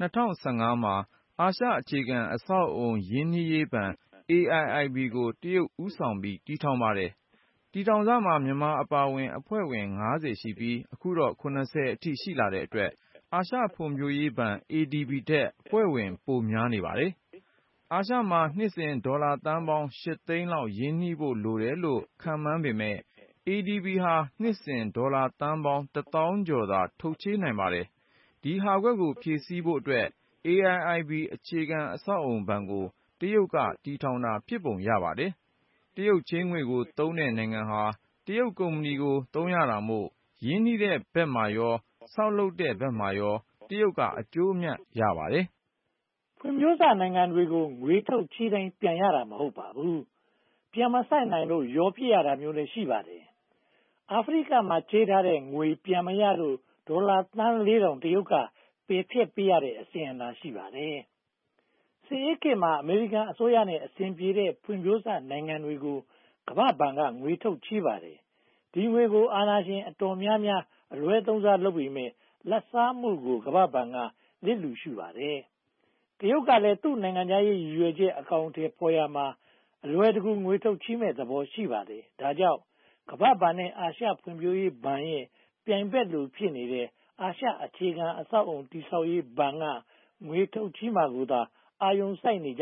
2015မှာအာရှအခြေခံအဆောက်အအုံရင်းနှီးရေးဘဏ် AIIB ကိုတရုတ်ဦးဆောင်ပြီးတည်ထောင်ပါတယ်။တည်ထောင်စမှာမြန်မာအပါအဝင်အဖွဲ့ဝင်50ရှိပြီးအခုတော့80အထိရှိလာတဲ့အတွက်အာရှဖွံ့ဖြိုးရေးဘဏ် ADB ထက်အဖွဲ့ဝင်ပိုများနေပါတယ်။အာရှမှာနှစ်စဉ်ဒေါ်လာသန်းပေါင်း8သိန်းလောက်ရင်းနှီးဖို့လိုတယ်လို့ခန့်မှန်းပေမဲ့ ADB ဟာနှစ်စဉ်ဒေါ်လာသန်းပေါင်း1000ကျော်သာထုတ်ချေးနိုင်ပါတယ်။ဒီဟာကွက်ကိုဖြည့်ဆည်းဖို့အတွက် AIIB အခြေခံအဆောက်အအုံဘဏ်ကိုတရုတ်ကတည်ထောင်တာဖြစ်ပုံရပါတယ်။တရုတ်ချေးငွေကိုသုံးတဲ့နိုင်ငံဟာတရုတ်ကုမ္ပဏီကိုသုံးရတာမို့ရင်းနှီးတဲ့ဘက်မှာရောဆောက်လုပ်တဲ့ဘက်မှာရောတရုတ်ကအကျိုးအမြတ်ရပါတယ်
။ဖွံ့ဖြိုးစနိုင်ငံတွေကိုငွေထုတ်ချေးတိုင်းပြန်ရတာမဟုတ်ပါဘူး။ပြန်မဆိုင်နိုင်လို့ရောပြစ်ရတာမျိုးလည်းရှိပါတယ်။အာဖရိကမှာချေးထားတဲ့ငွေပြန်မရလို့ဒေါ်လာသန်း4000တရုတ်ကပယ်ဖျက်ပေးရတဲ့အစဉ်အလာရှိပါတယ်။စစ်အေးခေတ်မှာအမေရိကန်အစိုးရနဲ့အစဉ်ပြေတဲ့ဖွံ့ဖြိုးစနိုင်ငံတွေကိုကမ္ဘာ့ဘဏ်ကငွေထုတ်ချေးပါတယ်။ဒီငွေကိုအာဏာရှင်အတော်များများအလွဲသုံးစားလုပ်ပေမဲ့လက်စားမှုကိုကမ္ဘာ့ဘဏ်ကလစ်လျူရှုပါတယ်။တရုတ်ကလည်းသူ့နိုင်ငံခြားရေးရည်ရွယ်ချက်အကောင့်ထဲပေါ်ရမှာအလွယ်တကူငွေထုတ်ချေးမဲ့သဘောရှိပါတယ်။ဒါကြောင့်ကမ္ဘာ့ဘဏ်နဲ့အာရှဖွံ့ဖြိုးရေးဘဏ်ရဲ့ပြိုင်ဘက်လိုဖြစ်နေတဲ့အာရှအခြေခံအဆောက်အုံတည်ဆောက်ရေးဘဏ်ကငွေထုတ်ချေးမှာကိုသာအာရုံစိုက်နေကြတဲ့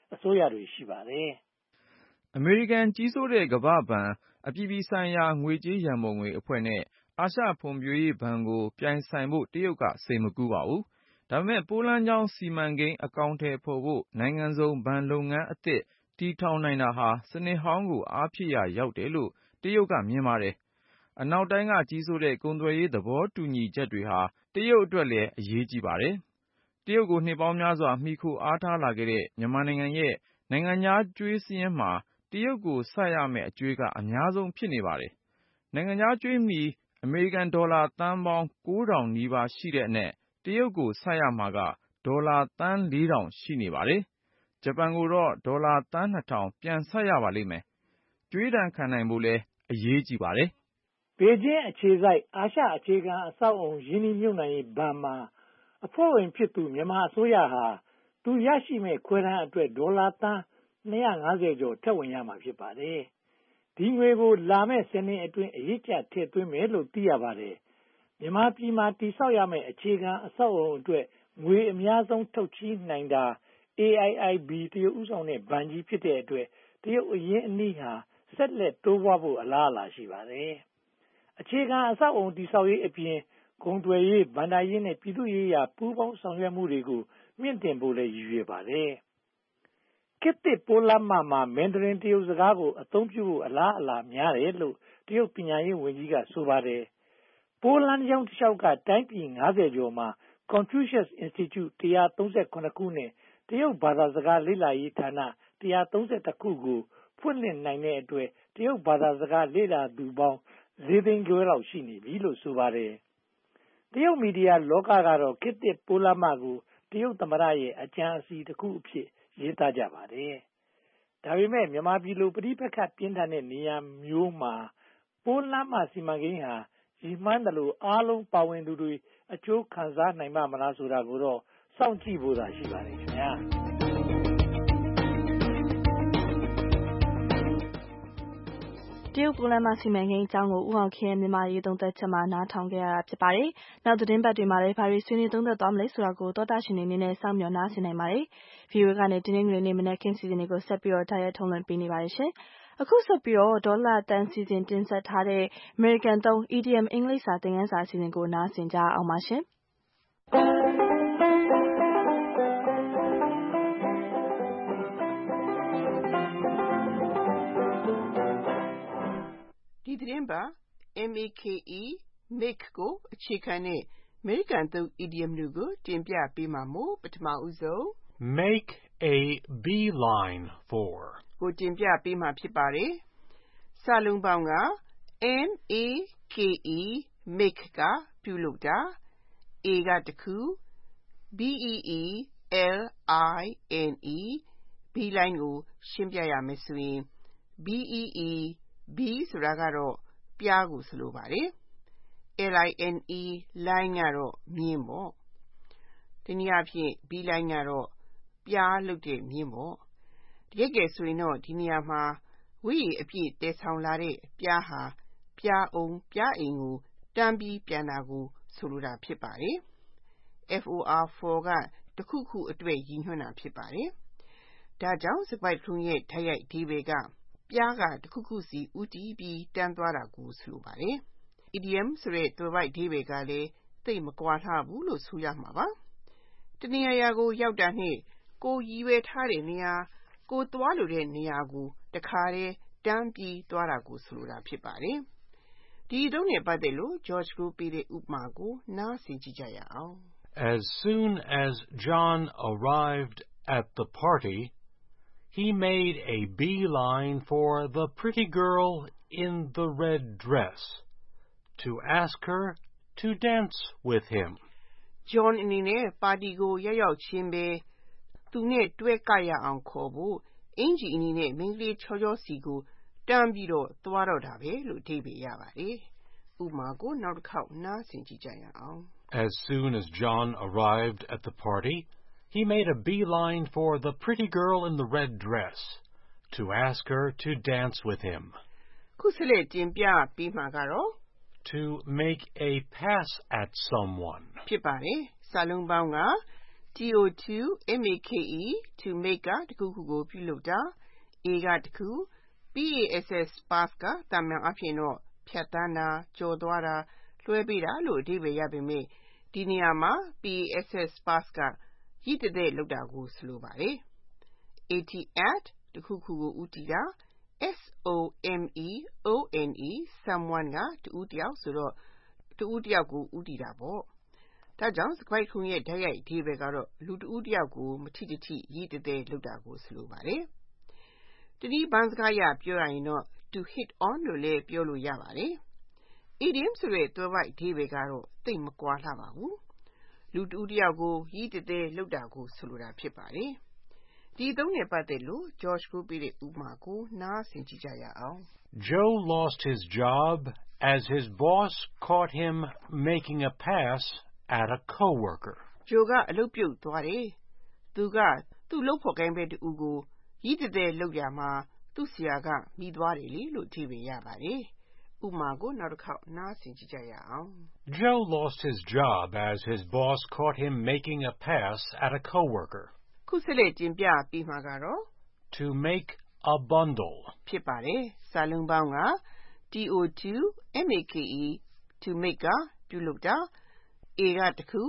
အစိုးရတွေရှိပါတယ်
။ အမေရိကန်ကြီးစိုးတဲ့ကမ္ဘာ့ဘဏ်အပြည်ပြည်ဆိုင်ရာငွေကြေးရန်ပုံငွေအဖွဲ့နဲ့အာရှဖွံ့ဖြိုးရေးဘဏ်ကိုပြိုင်ဆိုင်ဖို့တရုတ်ကစိတ်မကူးပါဘူး။ဒါပေမဲ့ပိုးလမ်းကြောင်းစီမံကိန်းအကောင်အထည်ဖော်ဖို့နိုင်ငံစုံဘဏ်လုပ်ငန်းအသစ်တည်ထောင်နိုင်တာဟာစနစ်ဟောင်းကိုအားဖြည့်ရာရောက်တယ်လို့တရုတ်ကမြင်ပါတယ်။အနောက်တိုင်းကကြီးစိုးတဲ့ကုန်သွယ်ရေးသဘောတူညီချက်တွေဟာတရုတ်အတွက်လည်းအရေးကြီးပါတယ်။တရုတ်ကိုနှစ်ပေါင်းများစွာမှီခိုအားထားလာခဲ့တဲ့မြန်မာနိုင်ငံရဲ့နိုင်ငံခြားကြွေးစာရင်းမှာတရုတ်ကိုဆပ်ရမယ့်အကြွေးကအများဆုံးဖြစ်နေပါတယ်။နိုင်ငံခြားကြွေးမီအမေရိကန်ဒေါ်လာသန်းပေါင်း9,000နီးပါးရှိတဲ့အနက်တရုတ်ကိုဆပ်ရမှာကဒေါ်လာသန်း4,000ရှိနေပါတယ်။ဂျပန်ကိုတော့ဒေါ်လာသန်း2,000ပြန်ဆပ်ရပါလိမ့်မယ်။ကြွေးဒဏ်ခံနိုင်ဖို့လည်းအရေးကြီးပါတယ်
။ဘေကျင်းအခြေစိုက်အာရှအခြေခံအဆောက်အုံရင်းနှီးမြှုပ်နှံရေးဘဏ်မှာအဖွဲ့ဝင်ဖြစ်သူမြန်မာအစိုးရဟာသူရရှိမဲ့ခွဲတမ်းအတွက်ဒေါ်လာသန်း250ကျော်ထည့်ဝင်ရမှာဖြစ်ပါတယ်။ဒီငွေကိုလာမဲ့10နှစ်အတွင်းအရေးကျထည့်သွင်းမယ်လို့သိရပါတယ်။မြန်မာပြည်မှာတည်ဆောက်ရမယ့်အခြေခံအဆောက်အုံအတွက်ငွေအများဆုံးထုတ်ချေးနိုင်တာ AIIB တရုတ်ဥဆောင်တဲ့ဘဏ်ကြီးဖြစ်တဲ့အတွက်တရုတ်အရင်းအနှီးဟာဆက်လက်တိုးပွားဖို့အလားအလာရှိပါတယ်။အခြေခံအဆောက်အုံတည်ဆောက်ရေးအပြင်ကုန်သွယ်ရေးဗန္ဒာရေးနဲ့ပြည်သူ့ရေးရာပူးပေါင်းဆောင်ရွက်မှုတွေကိုမြင့်တင်ဖို့လည်းရည်ရွယ်ပါတယ်။ခေတ်သစ်ပိုးလမ်းမမှာမန်ဒရင်တရုတ်စကားကိုအသုံးပြုဖို့အလားအလာများတယ်လို့တရုတ်ပညာရေးဝန်ကြီးကဆိုပါတယ်။ပိုးလမ်းကြောင်းတစ်လျှောက်ကတိုင်းပြည်50ကျော်မှာ Confucius Institute 139ခုနဲ့တရုတ်ဘာသာစကားလေ့လာရေးဌာန131ခုကိုဖွင့်လှစ်နိုင်တဲ့အတွက်တရုတ်ဘာသာစကားလေ့လာသူပေါင်း4သိန်းကျော်လောက်ရှိနေပြီလို့ဆိုပါတယ်။တရုတ်မီဒီယာလောကကတော့ခေတ်သစ်ပိုးလမ်းမကိုတရုတ်သမ္မတရဲ့အကြံအစီတစ်ခုအဖြစ်ရေးသားကြပါတယ်။ဒါပေမဲ့မြန်မာပြည်လိုပဋိပက္ခပြင်းထန်တဲ့နေရာမျိုးမှာပိုးလမ်းမစီမံကိန်းဟာရည်မှန်းသလိုအားလုံးပါဝင်သူတွေအကျိုးခံစားနိုင်မလားဆိုတာကိုတော့စောင့်ကြည့်ဖို့သာရှိပါတယ်ခင်ဗျာ။
တရုတ်ပိုးလမ်းမစီမံကိန်းအကြောင်းကိုဦးအောင်ခင်ရဲ့မြန်မာရေးသုံးသပ်ချက်မှာနားထောင်ခဲ့ရတာဖြစ်ပါတယ်။နောက်သတင်းပတ်တွေမှာလည်းဘာတွေဆွေးနွေးသုံးသပ်သွားမလဲဆိုတာကိုသောတာရှင်တွေအနေနဲ့စောင့်မျှော်နားဆင်နိုင်ပါတယ်။ VOA ကနေတင်းနှင်းငွေနေ့မနက်ခင်းစီစဉ်တွေကိုဆက်ပြီးတော့တိုက်ရိုက်ထုတ်လွှင့်ပေးနေပါတယ်ရှင်။အခုဆက်ပြီးတော့ဒေါ်လာတန်စီစဉ်တင်ဆက်ထားတဲ့ American သုံး EDM အင်္ဂလိပ်စာသင်ခန်းစာအစီအစဉ်ကိုနားဆင်ကြအောင်ပါရှင်။
ဒီသတင်းပတ် MAKE make ကိုအခြေခံတဲ့ American သုံး idiom တွေကိုတင်ပြပေးမှာမို့ပထမဦးဆုံး
Make a beeline for
ကိုတင်ပြပေးမှာဖြစ်ပါတယ်။စာလုံးပေါင်းက MAKE make ကပြုလုပ်တာ A ကတခု BEELINE beeline ကိုရှင်းပြရမယ်ဆိုရင် B ဆိုတာကတော့ပြားကိုဆိုလိုပါတယ်။ LINE line ကတော့မြင်းပေါ့။တနည်းအားဖြင့် beeline ကတော့ပြားလုပ်တဲ့မြင်းပေါ့။တကယ်ဆိုရင်တော့ဒီနေရာမှာဝိရည်အပြည့်တည်ဆောင်လာတဲ့ပြားဟာပြားအုံပြားအိမ်ကိုတန်းပြီးပြန်တာကိုဆိုလိုတာဖြစ်ပါတယ်။ for ကတခုခုအတွက်ရည်ညွှန်းတာဖြစ်ပါတယ်။ဒါကြောင့်စကားလုံးရဲ့တိုက်ရိုက်အဓိပ္ပာယ်ကပြားကတခုခုစီဦးတည်ပြီးတန်းသွားတာကိုဆိုလိုပါတယ်။ Idiom ဆိုတဲ့သွယ်ဝိုက်အဓိပ္ပာယ်ကလည်းသိပ်မကွာလှဘူးလို့ဆိုရမှာပါ။တနေရာကိုရောက်တာနဲ့ကိုရည်ရွယ်ထားတဲ့နေရာကိုသွားလိုတဲ့နေရာကိုတခါတည်းတန်းပြီးသွားတာကိုဆိုလိုတာဖြစ်ပါတယ်။ဒီအသုံးနဲ့ပတ်သက်လို့ George ကိုပေးတဲ့ဥပမာကိုနားဆင်ကြည့်ကြရအောင်။
As soon as John arrived at the party, he made a beeline for the pretty girl in the red dress to ask her to dance with him.
John အနေနဲ့ပါတီကိုရောက်ချင်းပဲသူနဲ့တွဲကရအောင်ခေါ်ဖို့အင်ဂျီအနေနဲ့မိန်းကလေးချောချောစီကိုတန်းပြီးတော့သွားတော့တာပဲလို့အဓိပ္ပာယ်ရပါတယ်။ဥပမာကိုနောက်တစ်ခေါက်နားဆင်ကြည့်ကြရအောင်
As soon as John arrived at the party, he made a beeline for the pretty girl in the red dress to ask her to dance with him.
ခုဆက်လက်တင်ပြပေးမှာကတော့
To make a pass at someone
ဖြစ်ပါတယ်။စာလုံးပေါင်းက to make to make ကတခုခုကိုပြုလုပ်တာ a ကတခု pass ကတာမန်အဖြစ်တော့ဖြတ်တန်းတာကျော်သွားတာလွှဲပေးတာလို့အဓိပ္ပာယ်ရပေမယ့်ဒီနေရာမှာ pass ကရည်တည်တဲ့လုပ်တာကိုဆိုလိုပါတယ် at တခုခုကိုဦးတည်တာ someone ကတူတယောက်ဆိုတော့တူတယောက်ကိုဦးတည်တာပေါ့ဒါကြောင့်စကားခုံရဲ့ဓာတ်ရိုက်အဓိပ္ပာယ်ကတော့လူတူတယောက်ကိုမထိတထိရည်တည်တဲ့လုပ်တာကိုဆိုလိုပါတယ်တနည်းဘန်းစကားရပြောရရင်တော့ to hit on လို့လည်းပြောလို့ရပါတယ် idiom ဆိုတဲ့သွယ်ဝိုက်အဓိပ္ပာယ်ကတော့သိပ်မကွာလှပါဘူးလူတူတယောက်ကိုရည်တည်တဲ့လုပ်တာကိုဆိုလိုတာဖြစ်ပါတယ်ဒီသုံးနဲ့ပတ်သက်လို့ George ကိုပြတဲ့ဥပမာကိုနားဆင်ကြည့်ကြရအောင်
Joe lost his job as his boss caught him making a pass at a coworker.
Joe ကအလုပ်ပြုတ်သွားတယ်သူကသူ့လုပ်ဖို့ကိုင်းပဲတူကိုရည်တည်တဲ့လုပ်ရမှာသူ့ဆရာကမိသွားတယ်လေလို့အဓိပ္ပာယ်ရပါတယ်ဥပမာကိုနောက်တစ်ခေါက်နားဆင်ကြည့်ကြရအောင်
Joe lost his job as his boss caught him making a pass at a coworker.
ခုဆက်လက်တင်ပြပေးမှာကတော့
To make a bundle
ဖြစ်ပါတယ်စာလုံးပေါင်းက make to make ကပြုလုပ်တာ a ကတခု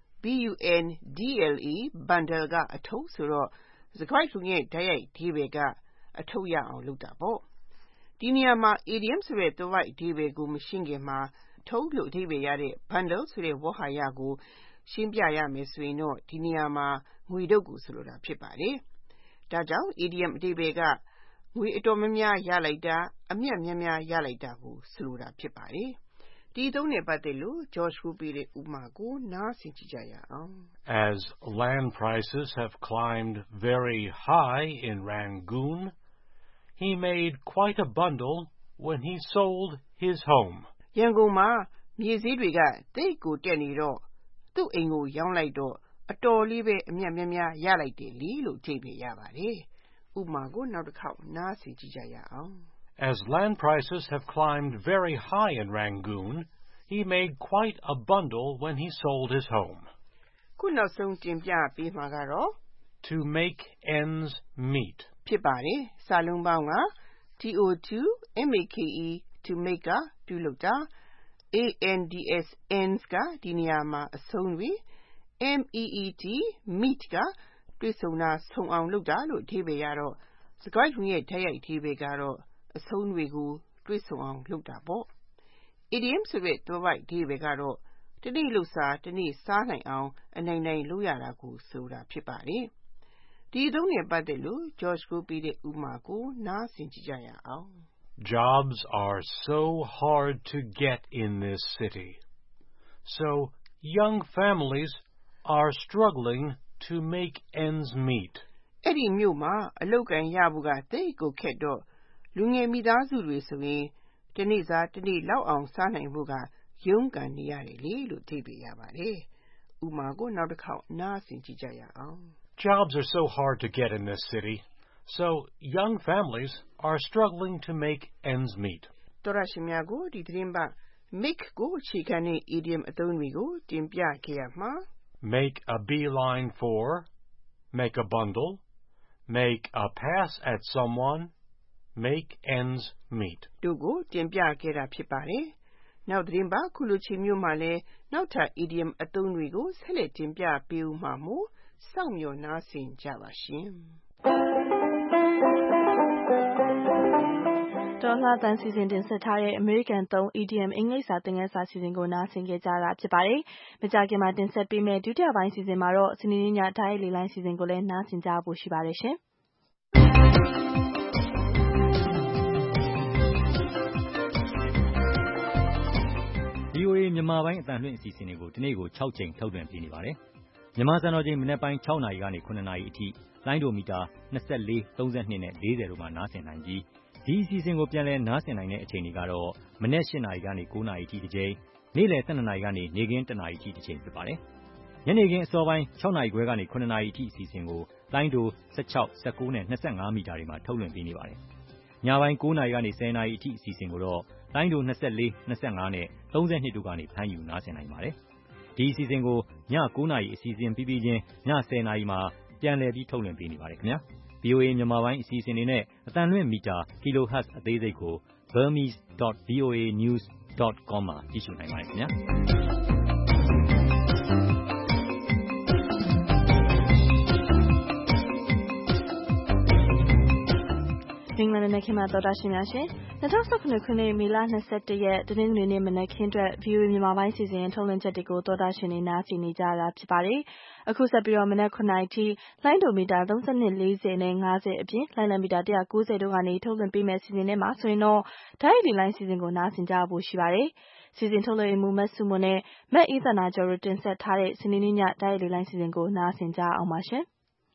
bundle ကအထုပ်ဆိုတော့စကားခုံရဲ့ဓာတ်ရိုက်အဓိပ္ပာယ်ကအထုပ်ရအောင်လုပ်တာပေါ့ဒီနေရာမှာ idiom ဆိုတဲ့သွယ်ဝိုက်အဓိပ္ပာယ်ကိုမရှင်းခင်မှာထုပ်လို့အဓိပ္ပာယ်ရတဲ့ bundle ဆိုတဲ့ဝေါဟာရကိုရှင်းပြရမယ်ဆိုရင်တော့ဒီနေရာမှာငွေတုပ်ကိုဆိုလိုတာဖြစ်ပါတယ်ဒါကြောင့် idiom အဓိပ္ပာယ်ကငွေအတော်များများရလိုက်တာအမြတ်များများရလိုက်တာကိုဆိုလိုတာဖြစ်ပါတယ်ဒီသုံးနဲ့ပတ်သက်လို့ George ကိုပြတဲ့ဥပမာကိုနားဆင်ကြည့်ကြရအောင်
As land prices have climbed very high in Rangoon, he made quite a bundle when he sold his home.
ရန်ကုန်မှာမြေဈေးတွေကတိတ်ကိုတက်နေတော့သူ့အိမ်ကိုရောင်းလိုက်တော့အတော်လေးပဲအမြတ်များများရလိုက်တယ်လေလို့အဓိပ္ပာယ်ရပါတယ်ဥပမာကိုနောက်တစ်ခေါက်နားဆင်ကြည့်ကြရအောင်
As land prices have climbed very high in Rangoon, he made quite a bundle when he sold his home.
ခုနောက်ဆုံးတင်ပြပေးမှာကတော့
To make ends meet
ဖြစ်ပါတယ်စာလုံးပေါင်းက make to make ကပြုလုပ်တာ ends ကဒီနေရာမှာအဆုံးတွေ meet ကတွေ့ဆုံတာဆုံအောင်လုပ်တာလို့အဓိပ္ပာယ်ရတော့စကားခုံရဲ့ဓာတ်ရိုက်အဓိပ္ပာယ်ကတော့အဆုံးတွေကိုတွေ့ဆုံအောင်လုပ်တာပေါ့ idiom ဆိုတဲ့သွယ်ဝိုက်အဓိပ္ပာယ်ကတော့တနေ့လှုပ်စားတနေ့စားနိုင်အောင်အနိုင်နိုင်လုပ်ရတာကိုဆိုတာဖြစ်ပါတယ်ဒီသုံးနဲ့ပတ်သက်လို့ George ကိုပြတဲ့ဥပမာကိုနားဆင်ကြည့်ကြရအောင်
Jobs are so hard to get in this city. So young families are struggling to make ends meet.
အဲ့ဒီမြို့မှာအလုပ်ကိုင်ရဖို့ကတိတ်ကိုခက်တော့လူငယ်မိသားစုတွေဆိုရင်တနေ့စားတနေ့လောက်အောင်စားနိုင်ဖို့ကရုန်းကန်နေရတယ်လေလို့အဓိပ္ပာယ်ရပါတယ်ဥပမာကိုနောက်တစ်ခေါက်နားဆင်ကြည့်ကြရအောင်
Jobs are so hard to get in this city. So young families are struggling to make ends meet.
တော်ရရှိမြကိုဒီသတင်းပတ် make ကိုအခြေခံတဲ့ idiom အသုံးတွေကိုတင်ပြခဲ့ရမှာ
Make a beeline for, make a bundle, make a pass at someone, make ends meet.
တို့ကိုတင်ပြခဲ့တာဖြစ်ပါတယ်နောက်သတင်းပတ်ခုလိုချိန်မျိုးမှာလဲနောက်ထပ် idiom အသုံးတွေကိုဆက်လက်တင်ပြပေးဦးမှာမို့စောင့်မျှော်နားဆင်ကြပါရှင်
တော်လှန်တန်စီစဉ်တင်ဆက်ထားတဲ့ American 3 EDM အင်္ဂလိပ်စာသင်ခန်းစာစီစဉ်ကိုနားဆင်ကြကြတာဖြစ်ပါတယ်။မကြာခင်မှာတင်ဆက်ပေးမယ့်ဒုတိယပိုင်းစီစဉ်မှာတော့စနေနေ့ညတိုင်းလေးလိုင်းစီစဉ်ကိုလည်းနားဆင်ကြဖို့ရှိပါတယ်ရှင်။
VOA မြန်မာပိုင်းအသံလွှင့်အစီအစဉ်တွေကိုဒီနေ့ကို6ချိန်ထုတ်လွှင့်ပေးနေပါတယ်။မြန်မာစံတော်ချိန်မနက်ပိုင်း6နာရီကနေ9နာရီအထိလိုင်းဒိုမီတာ24 32နဲ့40တို့မှာနားဆင်နိုင်ပြီးဒီအစီအစဉ်ကိုပြန်လည်နားဆင်နိုင်တဲ့အချိန်တွေကတော့မနက်8နာရီကနေ9နာရီအထိတစ်ချိန်နေ့လယ်12နာရီကနေနေ့ခင်း1နာရီအထိတစ်ချိန်ဖြစ်ပါတယ်။ညနေခင်းအစောပိုင်း6နာရီခွဲကနေ9နာရီအထိအစီအစဉ်ကိုလိုင်းဒို16 19နဲ့25မီတာတွေမှာထုတ်လွှင့်ပေးနေပါတယ်။ညပိုင်း9နာရီကနေ10နာရီအထိအစီအစဉ်ကိုတော့လိုင်းဒို24 25နဲ့32တို့ကနေဖမ်းယူနားဆင်နိုင်ပါတယ်။ဒီအစီအစဉ်ကိုည9 နာရီအစီအစဉ်ပြီးပြီးချင်းည10 နာရီမှာပြန်လည်ပြီးထုတ်လွှင့်ပေးနေပါတယ်ခင်ဗျာ။ VOA မြန်မာပိုင်းအစီအစဉ်တွေနဲ့အသံလွှင့်မီတာ kilohertz အသေးစိတ်ကို burmese.voanews.com မှာကြည့်ရှုနိုင်ပါတယ်ခင်ဗျာ။
မင်္ဂလာနံနက်ခင်းပါသောတာရှင်များရှင်2019ခုနှစ်မေလ21ရက်တနင်္ဂနွေနေ့မနက်ခင်းအတွက် VOA မြန်မာပိုင်းစီစဉ်ထုတ်လွှင့်ချက်တွေကိုသောတာရှင်တွေနားဆင်နေကြတာဖြစ်ပါတယ်။အခုဆက်ပြီးတော့မနက်9:00နာရီထိလိုင်းဒိုမီတာ32 40နဲ့50အပြင်လိုင်းလံမီတာ190တို့ကနေထုတ်လွှင့်ပေးမယ့်စီစဉ်ထဲမှာဆိုရင်တော့ဓာတ်ရိုက်လေလိုင်းစီစဉ်ကိုနားဆင်ကြဖို့ရှိပါတယ်။စီစဉ်ထုတ်လွှင့်မှုမတ်စုမွန်နဲ့မက်အေးသနာကျော်တို့တင်ဆက်ထားတဲ့စနေနေ့ညဓာတ်ရိုက်လေလိုင်းစီစဉ်ကိုနားဆင်ကြအောင်ပါရှင်။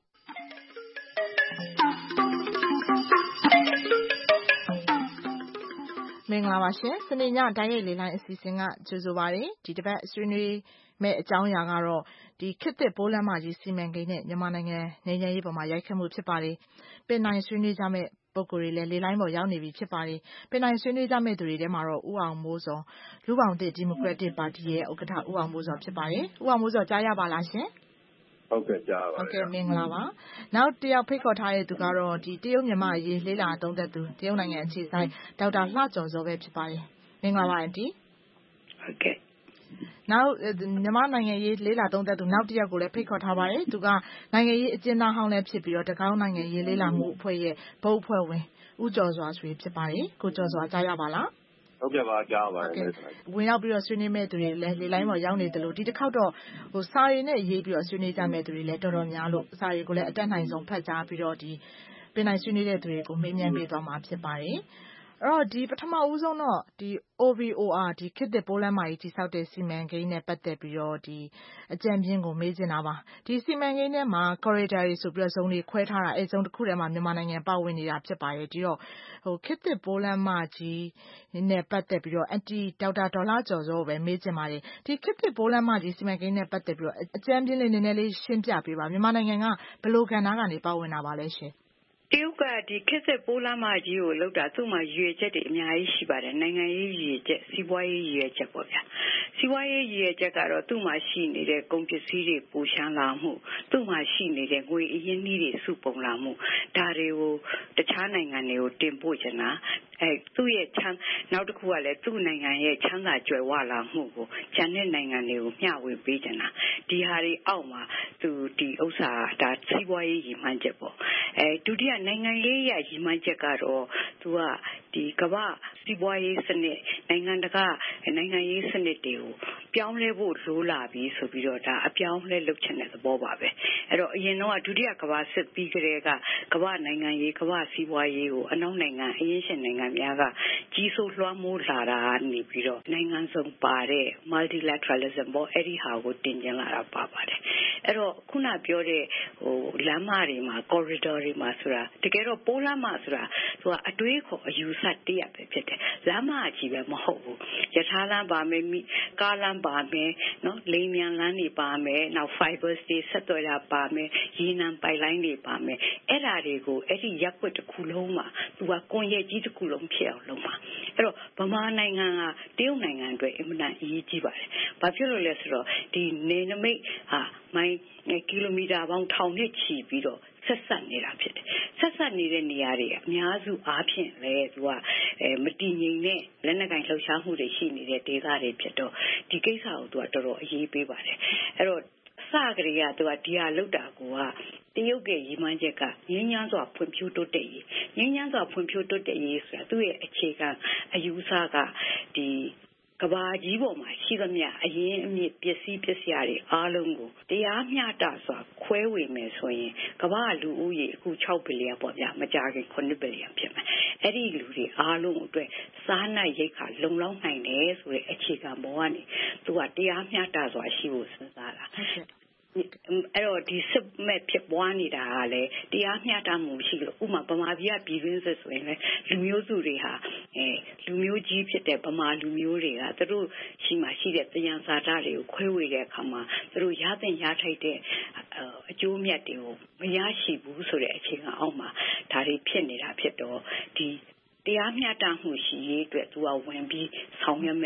မင်္ဂလာပါရှင်စနေညဓာတ်ရိုက်လေလိုင်းအစီအစဉ်ကကြိုဆိုပါရစေဒီတစ်ပတ်ဆွေးနွေးမယ့်အကြောင်းအရာကတော့ဒီခေတ်သစ်ပိုးလမ်းမကြီးစီမံကိန်းနဲ့မြန်မာနိုင်ငံငြိမ်းချမ်းရေးပေါ်မှာရိုက်ခတ်မှုဖြစ်ပါတယ်ပင်နိုင်ဆွေးနွေးကြမယ့်ပုဂ္ဂိုလ်တွေလည်းလေလိုင်းပေါ်ရောက်နေပြီဖြစ်ပါတယ်ပင်နိုင်ဆွေးနွေးကြမယ့်သူတွေထဲမှာတော့ဦးအောင်မိုးစောလူပောင်သစ်ဒီမိုကရက်တစ်ပါတီရဲ့ဥက္ကဋ္ဌဦးအောင်မိုးစောဖြစ်ပါတယ်ဦးအောင်မိုးစောကြားရပါလားရှင်
ဟုတ်ကဲ့ကြားပါ
ဟုတ်ကဲ့မင်္ဂလာပါနောက်တစ်ယောက်ဖိတ်ခေါ်ထားတဲ့သူကတော့ဒီတရုတ်မြန်မာအရေးလေးလာသုံးသက်သူတရုတ်နိုင်ငံအခြေစိုက်ဒေါက်တာလှကျော်စောပဲဖြစ်ပါတယ်မင်္ဂလာပါအန်တီ
ဟုတ်ကဲ့
နောက်မြန်မာနိုင်ငံရေးလေးလာသုံးသက်သူနောက်တစ်ယောက်ကိုလည်းဖိတ်ခေါ်ထားပါတယ်သူကနိုင်ငံရေးအကျဉ်းသားဟောင်းလည်းဖြစ်ပြီးတော့တကောင်းနိုင်ငံရေးလေးလာမှုအဖွဲ့ရဲ့ဘုတ်အဖွဲ့ဝင်ဦးကျော်စွာဆွေဖြစ်ပါတယ်ကိုကျော်စွာကြားရပါလား
ဟုတ်ကဲ့ပါကြားပါတယ်
ဝင်ရောက်ပြီးတော့ဆွေးနွေးမဲ့သူတွေလည်းလေလိုင်းပေါ်ရောက်နေတယ်လို့ဒီတစ်ခေါက်တော့စာရီနဲ့ရေးပြီးတော့ဆွေးနွေးကြမဲ့သူတွေလည်းတော်တော်များလို့စာရီကိုလည်းအတက်နိုင်ဆုံးဖတ်ကြားပြီးတော့ဒီပင်နိုင်ဆွေးနွေးတဲ့သူတွေကိုမေးမြန်းပေးသွားမှာဖြစ်ပါတယ်အဲ့တော့ဒီပထမဦးဆုံးတော့ဒီ OVOR ဒီခေတ်သစ်ပိုးလမ်းမကြီးတည်ဆောက်တဲ့စီမံကိန်းနဲ့ပတ်သက်ပြီးတော့ဒီအကြံပြင်းကိုမေးချင်တာပါဒီစီမံကိန်းထဲမှာ corridor တွေဆိုပြီးတော့ဇုံတွေခွဲထားတာအဲဇုံတစ်ခုထဲမှာမြန်မာနိုင်ငံပါဝင်နေတာဖြစ်ပါတယ်ဒီတော့ခေတ်သစ်ပိုးလမ်းမကြီးနဲ့ပတ်သက်ပြီးတော့အန်တီဒေါက်တာဒေါ်လှကျော်စောကိုပဲမေးချင်ပါတယ်ဒီခေတ်သစ်ပိုးလမ်းမကြီးစီမံကိန်းနဲ့ပတ်သက်ပြီးတော့အကြံပြင်းလေးနည်းနည်းလေးရှင်းပြပေးပါမြန်မာနိုင်ငံကဘယ်လိုကဏ္ဍကနေပါဝင်တာပါလဲရှင်
တရုတ်ကဒီခေတ်သစ်ပိုးလမ်းမကြီးကိုလုပ်တာသူ့မှာရည်ရွယ်ချက်တွေအများကြီးရှိပါတယ်နိုင်ငံရေးရည်ရွယ်ချက်စီးပွားရေးရည်ရွယ်ချက်ပေါ့ဗျာစီးပွားရေးရည်ရွယ်ချက်ကတော့သူ့မှာရှိနေတဲ့ကုန်ပစ္စည်းတွေပိုရှမ်းလာမှုသူ့မှာရှိနေတဲ့ငွေအရင်းအနှီးတွေစုပုံလာမှုဒါတွေကိုတခြားနိုင်ငံတွေကိုတင်ပို့ချင်တာသူ့ရဲ့နောက်တစ်ခုကလည်းသူ့နိုင်ငံရဲ့ချမ်းသာကြွယ်ဝလာမှုကိုကျန်တဲ့နိုင်ငံတွေကိုမျှဝေပေးချင်တာဒီဟာတွေအောက်မှာသူဒီဥစ္စာဒါစီးပွားရေးရည်မှန်းချက်ပေါ့ဒုတိယနိုင်ငံရေးရည်မှန်းချက်ကတော့သူကဒီကမ္ဘာစီးပွားရေးစနစ်နိုင်ငံတကာနိုင်ငံရေးစနစ်တွေကိုပြောင်းလဲဖို့လိုလာပြီဆိုပြီးတော့ဒါအပြောင်းလဲလုပ်ချင်တဲ့သဘောပါပဲအဲ့တော့အရင်တော့ဒုတိယကမ္ဘာစစ်ပြီးကြတဲ့ကမ္ဘာနိုင်ငံရေးကမ္ဘာစီးပွားရေးကိုအနောက်နိုင်ငံအရင်းရှင်နိုင်ငံများကကြီးစိုးလွှမ်းမိုးလာတာနေပြီးတော့နိုင်ငံစုံပါတဲ့ multilateralism ပေါ့အဲ့ဒီဟာကိုတင်ကျင်လာတာပါပါတယ်အဲ့တော့ခုနပြောတဲ့လမ်းမတွေမှာ corridor တွေမှာဆိုတာတကယ်တော့ပိုးလမ်းမဆိုတာသူကအတွေးခေါ်အယူဆတရပဲဖြစ်တယ်လမ်းမကြီးပဲမဟုတ်ဘူးရထားလမ်းပါမယ်ကားလမ်းပါမယ်နော်လိမ်မြန်လမ်းတွေပါမယ်နောက် fibers တွေဆက်သွယ်တာပါမယ်ရေနံပိုက်လိုင်းတွေပါမယ်အဲ့ဒါတွေကိုအဲ့ဒီရပ်ကွက်တစ်ခုလုံးမှာသူကကွန်ရက်ကြီးတစ်ခုလုံးဖြစ်အောင်လုပ်မှာအဲ့တော့ဗမာနိုင်ငံကတရုတ်နိုင်ငံအတွက်အင်မတန်အရေးကြီးပါတယ်ဘာဖြစ်လို့လဲဆိုတော့ဒီနေနမိတ်မိုင်ကီလိုမီတာပေါင်းထောင်နဲ့ချီပြီးတော့ဆက်ဆက်နေတာဖြစ်တယ်ဆက်ဆက်နေတဲ့နေရာတွေအများစုအားဖြင့်လဲသူကမတည်ငြိမ်တဲ့လက်နက်ကင်လှုပ်ရှားမှုတွေရှိနေတဲ့ဒေသတွေဖြစ်တော့ဒီကိစ္စကိုသူကတော်တော်အရေးပေးပါတယ်အဲ့တော့စကရေကသူကဒီဟာလောက်တာကိုကတရုတ်ရဲ့ရည်မှန်းချက်ကငြင်းညမ်းစွာဖွံ့ဖြိုးတိုးတက်ရေးငြင်းညမ်းစွာဖွံ့ဖြိုးတိုးတက်ရေးဆိုတာသူ့ရဲ့အခြေခံအယူဆကဒီကဘာကြီးပေါ်မှာရှိသမျှအရင်အမြစ်ပစ္စည်းပစ္စယတွေအားလုံးကိုတရားမျှတစွာခွဲဝေမယ်ဆိုရင်ကဘာလူဦးရေအခု6ဘီလီယံပေါ့ဗျာမကြာခင်9ဘီလီယံဖြစ်မယ်အဲ့ဒီလူတွေအားလုံးအတွက်စားနပ်ရိက္ခာလုံလောက်နိုင်တယ်ဆိုတဲ့အခြေခံပေါ်ကနေသူကတရားမျှတစွာရှိဖို့စဉ်းစားတာအဲ့တော့ဒီစစ်မဲ့ဖြစ်ပွားနေတာကလည်းတရားမျှတမှုရှိလို့ဥမာဗမာပြည်ကပြည်တွင်းစစ်ဆိုရင်လည်းလူမျိုးစုတွေဟာလူမျိုးကြီးဖြစ်တဲ့ဗမာလူမျိုးတွေကသူတို့ရှိမှရှိတဲ့တရားစာတတွေကိုခွဲဝေတဲ့အခါမှာသူတို့ရသင့်ရထိုက်တဲ့အကျိုးမြတ်တွေကိုမရရှိဘူးဆိုတဲ့အခြေခံအောက်မှာဒါတွေဖြစ်နေတာဖြစ်တော့ဒီတရားမျှတမှုရှိရေးအတွက်သူကဝင်ပြီးဆောင်ရွက်မဲ့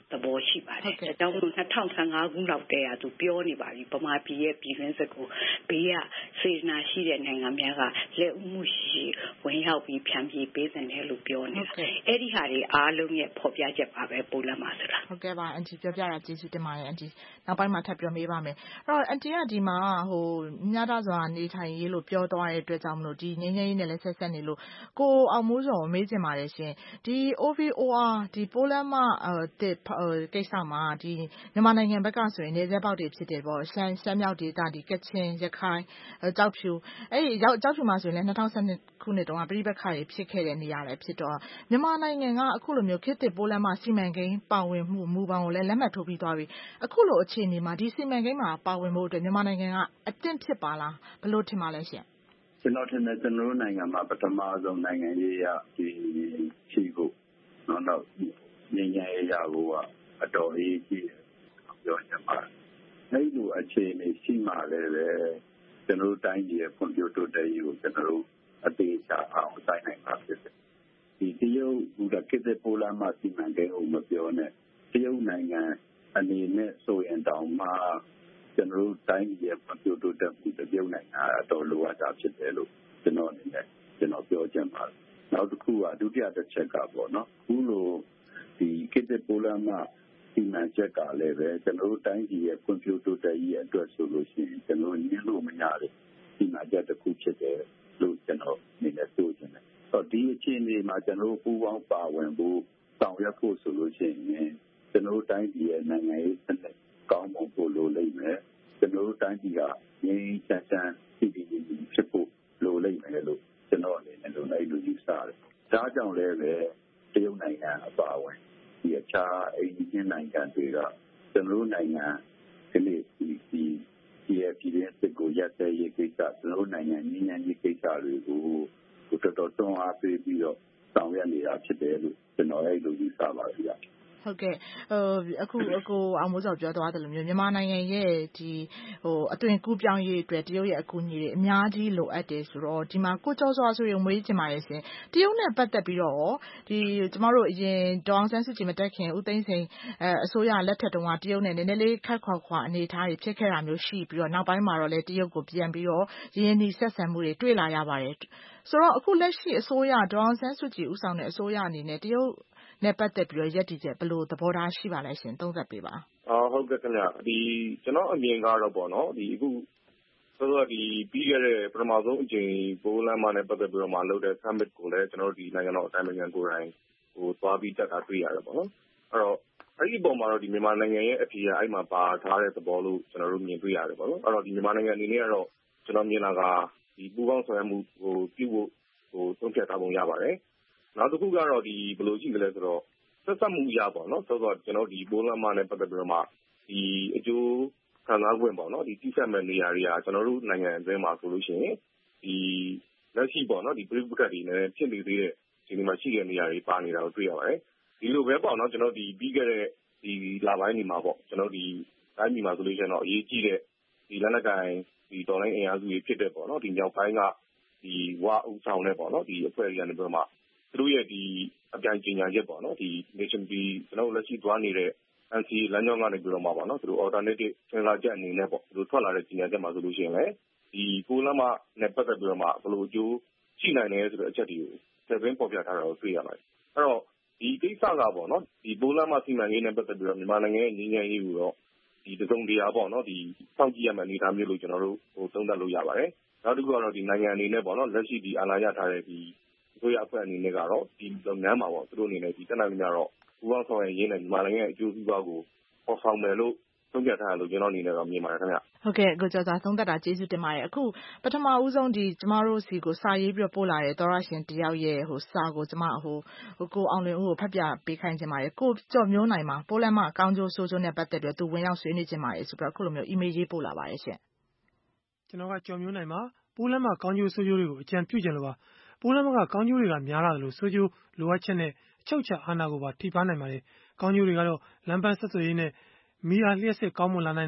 သဘောရှိပါတယ်။ဒါကြောင့်မို့2015ခုလောက်တည်းကသူပြောနေပါပြီဗမာပြည်ရဲ့ပြည်တွင်းစစ်ကိုဘေးကစေတနာရှိတဲ့နိုင်ငံများကလက်ဦးမှုရှိဝင်ရောက်ပြီးဖြန့်ပြေးပေးတယ်လို့ပြောနေတာ။အဲ့ဒီဟာတွေအားလုံးရဲ့ဖော်ပြချက်ပါပဲပိုလန်မှာဆိုတာ
ဟုတ်ကဲ့ပါအန်တီပြောပြတာကျေးဇူးတင်ပါတယ်အန်တီနောက်ပိုင်းမှာထပ်ပြောမေးပါမယ်အဲ့တော့အန်တီကဒီမှာညတာစွာနေထိုင်ရေးလို့ပြောသွားတဲ့အတွက်ကြောင့်မလို့ဒီငင်းငင်းရေးနဲ့လည်းဆက်နေလို့ကိုအောင်မိုးစောမေးချင်ပါတယ်ရှင်ဒီ OVOR ဒီပိုလန်မှာကိစ္စမှာဒီမြန်မာနိုင်ငံဘက်ကဆိုရင်နေဆက်ပေါက်တွေဖြစ်တယ်ပေါ့ရှမ်းမြောက်ဒေသဒီကချင်ရခိုင်ကြောက်ဖြူအဲ့ဒီကြောက်ဖြူမှာဆိုရင်လည်း2012ခုနှစ်တုန်းကပြည်ပခါတွေဖြစ်ခဲ့တဲ့နေရာလည်းဖြစ်တော့မြန်မာနိုင်ငံကအခုလိုမျိုးခေတ်သစ်ပိုလန်မှာစီမံကိန်းပါဝင်မှုမူပေါင်းကိုလည်းလက်မှတ်ထိုးပြီးသွားပြီအခုလိုအခြေအနေမှာဒီစီမံကိန်းမှာပါဝင်ဖို့အတွက်မြန်မာနိုင်ငံကအသင့်ဖြစ်ပါလားဘယ်လိုထင်ပါလဲရှင်
ကျွန်တော်ထင်တယ်ကျွန်တော်တို့နိုင်ငံမှာပထမဆုံးနိုင်ငံရေးရဒီရှိဖို့နောက်ငြိမ်းချမ်းရေးရဖို့ကအတော်လေးကြီးပြောချင်ပါတယ်အဲ့လိုအခြေအနေရှိမှလည်းပဲကျွန်တော်တို့တိုင်းပြည်ရဲ့ဖွံ့ဖြိုးတိုးတက်ရေးကိုကျွန်တော်တို့အသေးချာအောင်ဆိုင်နိုင်ပါဖြစ်တယ်ဒီတရုတ်ကခေတ်သစ်ပိုလန်မှာစီမံကိန်းကိုမပြောနဲ့တရုတ်နိုင်ငံအနေနဲ့ဆိုရင်တောင်မှကျွန်တော်တို့တိုင်းပြည်ရဲ့ဖွံ့ဖြိုးတိုးတက်မှုတရုတ်နိုင်ငံအတော်လိုအပ်တာဖြစ်တယ်လို့ကျွန်တော်အနေနဲ့ကျွန်တော်ပြောချင်ပါတယ်နောက်တစ်ခုကဒုတိယတစ်ချက်ကပေါ့နော်ခုလိုဒီခေတ်သစ်ပိုလန်မှာစီမံချက်ကလည်းပဲကျွန်တော်တို့တိုင်းပြည်ရဲ့ဖွံ့ဖြိုးတိုးတက်ရေးအတွက်ဆိုလို့ရှိရင်ကျွန်တော်ညှိလို့မရတဲ့စီမံချက်တစ်ခုဖြစ်တယ်လို့ကျွန်တော်အနေနဲ့ပြောချင်တယ်ဒီအခြေအနေမှာကျွန်တော်တို့ပူးပေါင်းပါဝင်ဖို့ဆောင်ရွက်ဖို့ဆိုလို့ရှိရင်ကျွန်တော်တို့တိုင်းပြည်ရဲ့နိုင်ငံရေးစနစ်ကောင်းမွန်ဖို့လိုလိမ့်မယ်ကျွန်တော်တို့တိုင်းပြည်ကငြိမ်းချမ်းဖြစ်ဖို့လိုလိမ့်မယ်လို့ကျွန်တော်အနေနဲ့လိုယူဆတယ်ဒါကြောင့်လည်းပဲတရုတ်နိုင်ငံအပါအဝင်ဒီအခြားအိန္ဒိယနိုင်ငံတွေကကျွန်တော်တို့နိုင်ငံဒီနေ့ဒီပြည်တွင်းစစ်ကိုရပ်စဲရေးကိစ္စကျွန်တော်တို့နိုင်ငံငြိမ်းချမ်းရေးကိစ္စတွေကိုတော်တွန်းအားပေးပြီးတော့ဆောင်ရွက်နေတာဖြစ်တယ်လို့ကျွန်တော်အဲ့လိုယူဆပါဗျာ
ဟုတ်ကဲ့အခုအောင်မိုးစောပြောသွားတယ်လို့မျိုးမြန်မာနိုင်ငံရဲ့ဒီအသွင်ကူးပြောင်းရေးအတွက်တရုတ်ရဲ့အကူအညီတွေအများကြီးလိုအပ်တယ်ဆိုတော့ဒီမှာကိုကျော်စွာဆိုရင်မွေးချင်ပါတယ်ရှင်တရုတ်နဲ့ပတ်သက်ပြီးတော့ဒီကျမတို့အရင်ဒေါအောင်ဆန်းစုကြည်မတက်ခင်ဦးသိန်းစိန်အစိုးရလက်ထက်တုန်းကတရုတ်နဲ့နည်းနည်းလေးခက်ခွာအနေထားတွေဖြစ်ခဲ့တာမျိုးရှိပြီးတော့နောက်ပိုင်းမှာတော့လေတရုတ်ကိုပြန်ပြီးတော့ရင်းနှီးဆက်ဆံမှုတွေတွေ့လာရပါတယ်ဆိုတော့အခုလက်ရှိအစိုးရဒေါအောင်ဆန်းစုကြည်ဦးဆောင်တဲ့အစိုးရအနေနဲ့တရုတ်နဲ့ပတ်သက်ပြီးတော့ရပ်တည်ချက်ဘယ်လိုသဘောထားရှိပါလဲရှင်သုံးသပ်ပေးပါ
ဟုတ်ကဲ့ခင်ဗျဒီကျွန်တော်အမြင်ကတော့ပေါ့နော်ဒီအခုဆိုတော့ဒီပြီးခဲ့တဲ့ပထမဆုံးအကြိမ်ပိုလန်မှာနဲ့ပတ်သက်ပြီးတော့မှလုပ်တဲ့ summit ကိုလည်းကျွန်တော်တို့ဒီနိုင်ငံတော်အတိုင်းအမြံကိုယ်တိုင်သွားပြီးတက်တာတွေ့ရတယ်ပေါ့နော်အဲ့တော့အဲ့ဒီပုံမှာတော့ဒီမြန်မာနိုင်ငံရဲ့အဖြေကအဲ့မှာပါထားတဲ့သဘောလို့ကျွန်တော်တို့မြင်တွေ့ရတယ်ပေါ့နော်အဲ့တော့ဒီမြန်မာနိုင်ငံအနေနဲ့ကတော့ကျွန်တော်မြင်တာကဒီပူးပေါင်းဆောင်ရွက်မှုပြုဖို့သုံးဖြတ်ထားပုံရပါတယ်နောက်တစ်ခုကတော့ဒီဘယ်လိုရှိကြလဲဆိုတော့ဆက်ဆက်မှုရပါတော့ဆိုတော့ကျွန်တော်ဒီပိုလန်မှာနဲ့ပတ်သက်ပြီးတော့မှဒီအကျိုးခံစား권ပေါ့နော်ဒီတိကျမဲ့နေရာတွေကကျွန်တော်တို့နိုင်ငံအတွင်းမှာဆိုလို့ရှိရင်ဒီလက်ရှိပေါ့နော်ဒီပြည်ပကတွေနဲ့ဖြစ်နေသေးတဲ့ဒီမှာရှိတဲ့နေရာတွေပါနေတာကိုတွေ့ရပါတယ်ဒီလိုပဲပေါ့နော်ကျွန်တော်ဒီပြီးခဲ့တဲ့ဒီလပိုင်းတွေမှာပေါ့ကျွန်တော်ဒီတိုင်းပြည်မှာဆိုလို့ရှိရင်တော့အရေးကြီးတဲ့ဒီလက်နက်ကိုင်ဒီဒေါ်လာအင်အားစုတွေဖြစ်တဲ့ပေါ့နော်ဒီမြောက်ပိုင်းကဒီဝါအုပ်ဆောင်တဲ့ပေါ့နော်ဒီအဖွဲ့တွေကနေပြီးတော့မှသူတို့ရဲ့ဒီအပြိုင်ကျင်ညာချက်ပေါ့နော်ဒီ nation ဒီကျွန်တော်လက်ရှိသွားနေတဲ့ NCA လမ်းကြောင်းကနေပြီးတော့မှပေါ့နော်သူတို့ alternative စဉ်းစားချက်အနေနဲ့ပေါ့သူတို့ထွက်လာတဲ့ကျင်ညာချက်မှာဆိုလို့ရှိရင်လည်းဒီကိုလမ်းမနဲ့ပတ်သက်ပြီးတော့မှဘယ်လိုအကျိုးရှိနိုင်လဲဆိုတဲ့အချက်တွေကိုသက်သေပေါ်ပြထားတာကိုတွေ့ရပါတယ်အဲ့တော့ဒီကိစ္စကပေါ့နော်ဒီပိုလန်မှာစီမံကိန်းနဲ့ပတ်သက်ပြီးတော့မြန်မာနိုင်ငံရဲ့ငြိမ်းချမ်းရေးကိုတော့ဒီတစုံတရာပေါ့နော်ဒီစောင့်ကြည့်ရမယ့်အနေအထားမျိုးလို့ကျွန်တော်တို့သုံးသပ်လို့ရပါတယ်နောက်တစ်ခုကတော့ဒီနိုင်ငံအနေနဲ့ပေါ့နော်လက်ရှိဒီအာဏာရထားတဲ့ဒီအစိုးရအဖွဲ့အနေနဲ့ကတော့ဒီလုပ်ငန်းမှာပေါ့သူတို့အနေနဲ့ဒီတက်နိုင်ကြတော့ပူးပေါင်းဆောင်ရွက်ရင်းနဲ့မြန်မာနိုင်ငံရဲ့အကျိုးစီးပွားကိုပေါ်ဆောင်မယ်လို့သုံးပြထားတယ်လို့ကျွန်တော်အနေနဲ့တော့မြင်ပါတယ်ခင်ဗျ
ဟုတ်ကဲ့ကိုကျော်စွာသုံးသပ်တာကျေးဇူးတင်ပါတယ်အခုပထမဦးဆုံးဒီကျမတို့စီကိုစာရေးပြီးပို့လာတဲ့သောရရှင်တယောက်ရဲ့စာကိုကျမကိုအောင်လွင်ဦးကိုဖတ်ပြပေးခိုင်းခြင်းပါတယ်ကိုကျော်မျိုးနိုင်မှာပိုလန်မှာအကောင်းကျိုးဆိုးကျိုးနဲ့ပတ်သက်ပြီးသူဝင်ရောက်ဆွေးနွေးခြင်းပါတယ်ဆိုပြီးအခုလိုမျိုး email ရေးပို့လာပါတယ်ရှင်
ကျွန်တော်ကကျော်မျိုးနိုင်မှာပိုလန်မှာကောင်းကျိုးဆိုးကျိုးတွေကိုအကြံပြုကြလို့ပါပိုလန်မှာကောင်းကျိုးတွေကများလာတယ်လို့ဆိုးကျိုးလိုအပ်ချက်နဲ့အချုပ်ချာအာဏာကိုပါထိပါနိုင်ပါတယ်ကောင်းကျိုးတွေကတော့လမ်းပန်းဆက်သွယ်ရေးနဲ့မီးအားလျှက်စစ်ကောင်းမွန်လာနိုင်တာ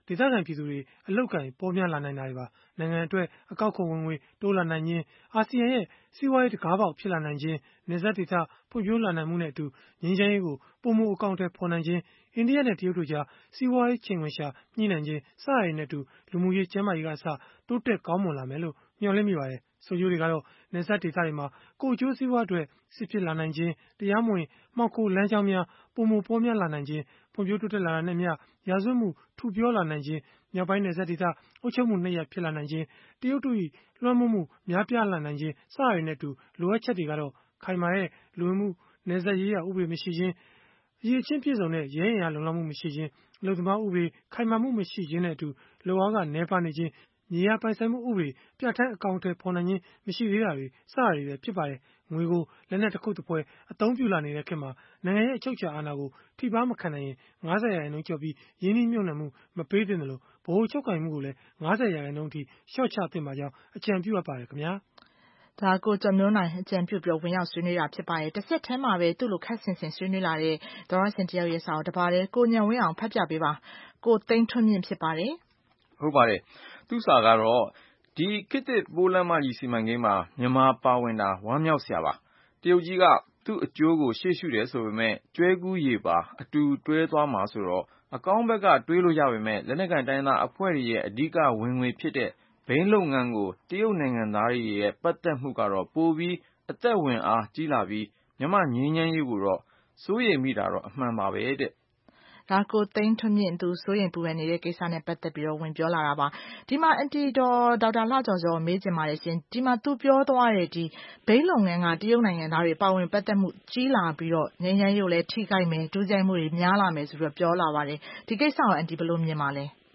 ဒေသခံပြည်သူတွေအလုပ်ကိုင်ပေါများလာနိုင်တာတွေပါ။နိုင်ငံအတွက်အကောက်ခွန်ဝင်ငွေတိုးလာနိုင်ခြင်း၊အာဆီယံရဲ့စီးပွားရေးတံခါးပေါက်ဖြစ်လာနိုင်ခြင်း၊နယ်စပ်ဒေသဖွံ့ဖြိုးလာနိုင်မှုနဲ့အတူငြိမ်းချမ်းရေးကိုပိုမိုအကောင်အထည်ဖော်နိုင်ခြင်း၊အိန္ဒိယနဲ့တရုတ်တို့ကြားစီးပွားရေးချိန်ခွင်လျှာညှိနှိုင်းခြင်းစတာတွေနဲ့အတူလူမှုရေးကျန်းမာရေးကအစတိုးတက်ကောင်းမွန်လာမယ်လို့မျှော်လင့်မိပါတယ်။ဆိုးကျိုးတွေကတော့နယ်စပ်ဒေသတွေမှာကိုယ်အကျိုးစီးပွားအတွက်စစ်ဖြစ်လာနိုင်ခြင်း၊တရားမဝင်မှောင်ခိုလမ်းကြောင်းများပိုမိုပေါများလာနိုင်ခြင်း၊ဖွံ့ဖြိုးတိုးတက်လာတာနဲ့အမျှရာဇဝတ်မှုထူပြောလာနိုင်ခြင်း၊မြောက်ပိုင်းနယ်စပ်ဒေသအုပ်ချုပ်မှုနှစ်ရပ်ဖြစ်လာနိုင်ခြင်း၊တရုတ်တို့၏လွှမ်းမိုးမှုများပြားလာနိုင်ခြင်းစတာတွေနဲ့အတူလိုအပ်ချက်တွေကတော့ခိုင်မာတဲ့လူဝင်မှုနယ်စပ်ရေးရာဥပဒေမရှိခြင်း၊အရည်အချင်းပြည့်စုံတဲ့ရဲအင်အားလုံလောက်မှုမရှိခြင်း၊အလုပ်သမားဥပဒေခိုင်မာမှုမရှိခြင်းနဲ့အတူလုပ်အားကနည်းပါးနေခြင်း၊မြေယာပိုင်ဆိုင်မှုဥပဒေပြဋ္ဌာန်းအကောင်အထည်ဖော်နိုင်ခြင်းမရှိသေးတာတွေစတာတွေပဲဖြစ်ပါတယ်။ငွေကိုလက်နက်တခုတ်တပွဲအသုံးပြုလာနေတဲ့ခေတ်မှာနိုင်ငံရဲ့အချုပ်အခြာအာဏာကိုထိပါးမခံနိုင်ရင်50%ကျော်ပြီးရင်းနှီးမြှုပ်နှံမှုမပေးသင့်သလိုဗဟိုချုပ်ကိုင်မှုကိုလည်း50%အထိလျှော့ချသင့်ပါကြောင်းအကြံပြုအပ်ပါတယ်ခင်ဗျာ
။ဒါကိုကျော်မျိုးနိုင်အကြံပြုပြီးဝင်ရောက်ဆွေးနွေးတာဖြစ်ပါတယ်။တစ်ဆက်တည်းမှာပဲသူ့လိုခက်ဆင်ဆင်ဆွေးနွေးလာတဲ့သောရရှင်တယောက်ရဲ့စာကိုတပါးကိုညံဝင်းအောင်ဖတ်ပြပေးပါ။ကိုသိန်းထွန်းမြင့်ဖြစ်ပါတယ်
။ဟုတ်ပါတယ်။သူ့စာကတော့ဒီခေတ်သစ်ပိုးလမ်းမကြီးစီမံကိန်းမှာမြန်မာပါဝင်တာဝမ်းမြောက်စရာပါ။တရုတ်ကြီးကသူ့အကျိုးကိုရှေ့ရှုတယ်ဆိုပေမဲ့ကျွဲကူးရေပါအတူတွဲသွားမှာဆိုတော့အကောင်းဘက်ကတွေးလို့ရပေမဲ့လက်နက်ကိုင်တိုင်းသားအဖွဲ့တွေရဲ့အဓိကဝင်ငွေဖြစ်တဲ့ဘိန်းလုပ်ငန်းကိုတရုတ်နိုင်ငံသားတွေရဲ့ပတ်သက်မှုကတော့ပိုပြီးအသက်ဝင်အားကြီးလာပြီးမြန်မာငြိမ်းချမ်းရေးကိုတော့စိုးရိမ်မိတာတော့အမှန်ပါပဲတဲ့
။ဒါကိုသိန်းထွန်းမြင့်သူစိုးရိမ်ပူပန်နေတဲ့ကိစ္စနဲ့ပတ်သက်ပြီးဝင်ပြောလာတာပါ။ဒီမှာအန်တီဒေါက်တာလှကျော်စောမေးချင်ပါတယ်ရှင်။ဒီမှာသူပြောသွားတဲ့ဒီဘိန်းလုပ်ငန်းကတရုတ်နိုင်ငံသားတွေပါဝင်ပတ်သက်မှုကြီးလာပြီးတော့ငြိမ်းချမ်းရေးကိုလည်းထိခိုက်မယ်ဒုစရိုက်မှုတွေများလာမယ်ဆိုပြီးပြောလာပါတယ်။ဒီကိစ္စကိုအန်တီဘယ်လိုမြင်ပါလဲ။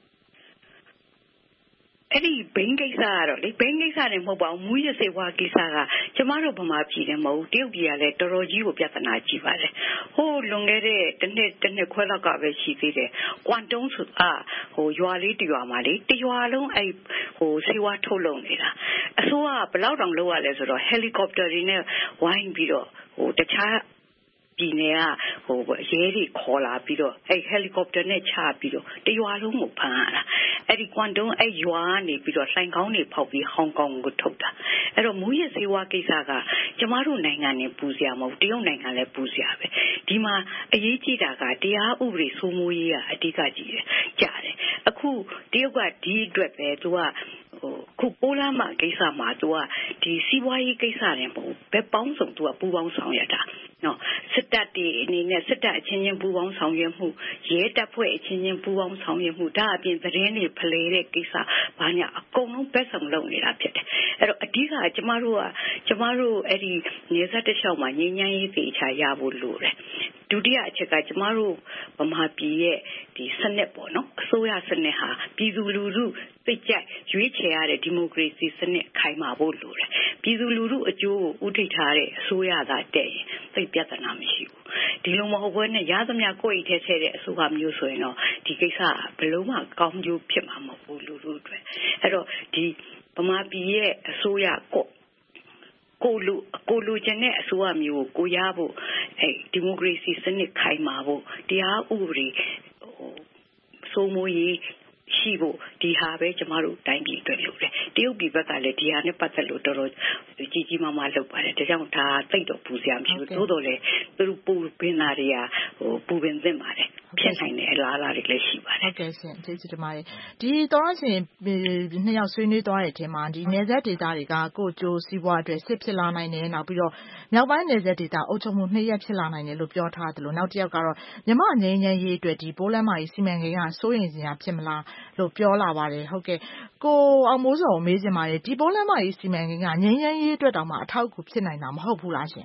အဲ့ဒီဘိန်းကိစ္စကတော့လေဘိန်းကိစ္စနဲ့မဟုတ်ပါဘူးမူရစေဝါကိစ္စကကျမတို့ဗမာပြည်နဲ့မဟုတ်တရုတ်ပြည်ကလည်းတော်တော်ကြီးကိုပြဿနာကြီးပါတယ်ဟိုလွန်ခဲ့တဲ့တစ်နှစ်ခွဲလောက်ကပဲရှိသေးတယ်ကွမ်တုံးဆိုတာဟိုရွာလေးတရွာမှာလေတရွာလုံးအဲ့ဟိုစေဝါထုတ်လုပ်နေတာအစိုးရဘယ်လောက်တောင်လုပ်ရလဲဆိုတော့ဟယ်လီကော်ပတာတွေနဲ့ဝိုင်းပြီးတော့ဟိုတခြားပြည်နယ်ကဟိုရဲတွေခေါ်လာပြီးတော့အဲ့ဟယ်လီကော်ပတာနဲ့ချပြီးတော့တရွာလုံးကိုဖမ်းရတာအဲ့ဒီကွမ်တုံးအဲ့ရွာကနေပြီးတော့လှိုင်ကောင်းတွေဖောက်ပြီးဟောင်ကောင်ကိုထုတ်တာအဲ့တော့မူရစေဝါကိစ္စကကျမတို့နိုင်ငံနဲ့ပူစရာမဟုတ်တရုတ်နိုင်ငံလည်းပူစရာပဲဒီမှာအရေးကြီးတာကတရားဥပဒေစိုးမိုးရေးကအဓိကကြီးတယ်ကြားတယ်အခုတရုတ်ကဒီအတွက်ပဲသူကခုပိုးလမ်းမကိစ္စမှာသူကဒီစီးပွားရေးကိစ္စတွေမဟုတ်ဘယ်ပေါင်းစုံသူကပူပေါင်းဆောင်ရတာနော်စစ်တပ်တွေအနေနဲ့စစ်တပ်အချင်းချင်းပူပေါင်းဆောင်ရွက်မှုရဲတပ်ဖွဲ့အချင်းချင်းပူပေါင်းဆောင်ရွက်မှုဒါအပြင်သတင်းတွေဖလှယ်တဲ့ကိစ္စဘာညာအကုန်လုံးဘက်ဆောင်လုပ်နေတာဖြစ်တယ်အဲ့တော့အဓိကကျမတို့အဲ့ဒီနေဆက်တစ်လျှောက်မှာငြိမ်းချမ်းရေးသေချာရဖို့လိုတယ်ဒုတိယအချက်ကကျမတို့ဗမာပြည်ရဲ့ဒီစနစ်ပေါ့နော်အစိုးရစနစ်ဟာပြည်သူလူထုသိကြရွေးချယ်ရတဲ့ဒီမိုကရေစီစနစ်ခိုင်မာဖို့လိုတယ်ပြည်သူလူထုအကျိုးကိုဥထိပ်ထားတဲ့အစိုးရသာတဲ့ရင်သိပြဿနာမရှိဘူးဒီလိုမဟုတ်ဘဲနဲ့ရသမျှကိုယ့်အိတ်ထဲဆဲတဲ့အစိုးရမျိုးဆိုရင်တော့ဒီကိစ္စဘယ်လုံးမှကောင်းကျိုးဖြစ်မှာမဟုတ်ဘူးလူထုအတွက်အဲ့တော့ဒီဗမာပြည်ရဲ့အစိုးရကိုလူချင်တဲ့အစိုးရမျိုးကိုရဖို့အဲ့ဒီမိုကရေစီစနစ်ခိုင်မာဖို့တရားဥပဒေစိုးမိုးရေးရှိဖို့ဒီဟာပဲကျမတို့တိုင်းပြည်အတွက်လုပ်တယ်တရုတ်ပြည်ဘက်ကလည်းဒီဟာနဲ့ပတ်သက်လို့တော်တော်ကြီးကြီးမားမားလုပ်ပါတယ်ဒါကြောင့်ဒါသိတော့ပူစရာမရှိဘူးသို့တော်လည်းသူတို့ပူပင်တာတွေကပူပင်သင့်ပါတယ်ဖြစ်နိုင်တဲ့အလားအလာတွေလည်းရှိပါတယ်
ဟုတ်ကဲ့ရှင်ကျေးဇူးတင်ပါတယ်ဒီတော်ရရှင်နှစ်ယောက်ဆွေးနွေးသွားတဲ့အချိန်မှာဒီနယ်စပ်ဒေသတွေကကိုကျိုးစီးပွားအတွက်စစ်ဖြစ်လာနိုင်တယ်နောက်ပြီးတော့မြောက်ပိုင်းနယ်စပ်ဒေသအုပ်ချုပ်မှုနှစ်ရက်ဖြစ်လာနိုင်တယ်လို့ပြောထားတယ်လို့နောက်တစ်ယောက်ကတော့မြန်မာငြိမ်းချမ်းရေးအတွက်ဒီပိုးလမ်းမကြီးစီမံကိန်းကစိုးရိမ်စရာဖြစ်မလားလို့ပြောလာပါတယ်ဟုတ်ကဲ့ကိုအောင်မိုးစောမေးချင်ပါတယ်ဒီပိုးလမ်းမကြီးစီမံကိန်းကငြိမ်းချမ်းရေးအတွက်တောင်မှအထောက်အကူဖြစ်နိုင်တာမဟုတ်ဘူးလားရှင်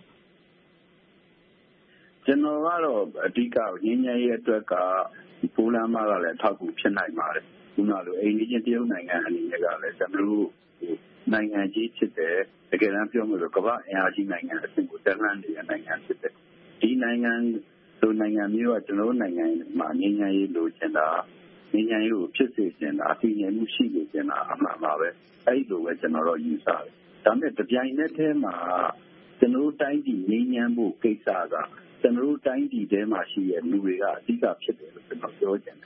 ကျွန်တော်ကတော့အဓိကငြိမ်းချမ်းရေးအတွက်ကပိုးလမ်းမကလည်းအထောက်အကူဖြစ်နိုင်ပါတယ်ခုနလိုအိန္ဒိယတရုတ်နိုင်ငံအနေနဲ့ကလည်းကျွန်တော်တို့နိုင်ငံကြီးဖြစ်တယ်တကယ်တမ်းပြောလို့ကမ္ဘာအင်အားကြီးနိုင်ငံအဆင့်ကိုတက်လှမ်းနေတဲ့နိုင်ငံဖြစ်တယ်ဒီနိုင်ငံလိုနိုင်ငံမျိုးကကျွန်တော်တို့နိုင်ငံမှာငြိမ်းချမ်းရေးလိုချင်တာငြိမ်းချမ်းရေးကိုဖြစ်စေချင်တာအပြည့်အစုံရှိနေချင်တာအမှန်ပါပဲအဲ့လိုပဲကျွန်တော်တို့ယူဆတယ်ဒါပေမဲ့တပြိုင်နက်တည်းမှာကျွန်တော်တို့တိုင်းပြည်ငြိမ်းချမ်းဖို့ကိစ္စကကျွန်တော်တို့တိုင်းပြည်ထဲမှာရှိတဲ့လူတွေကအဓိကဖြစ်တယ်လို့ကျွန်တော်ပြောချင်တယ်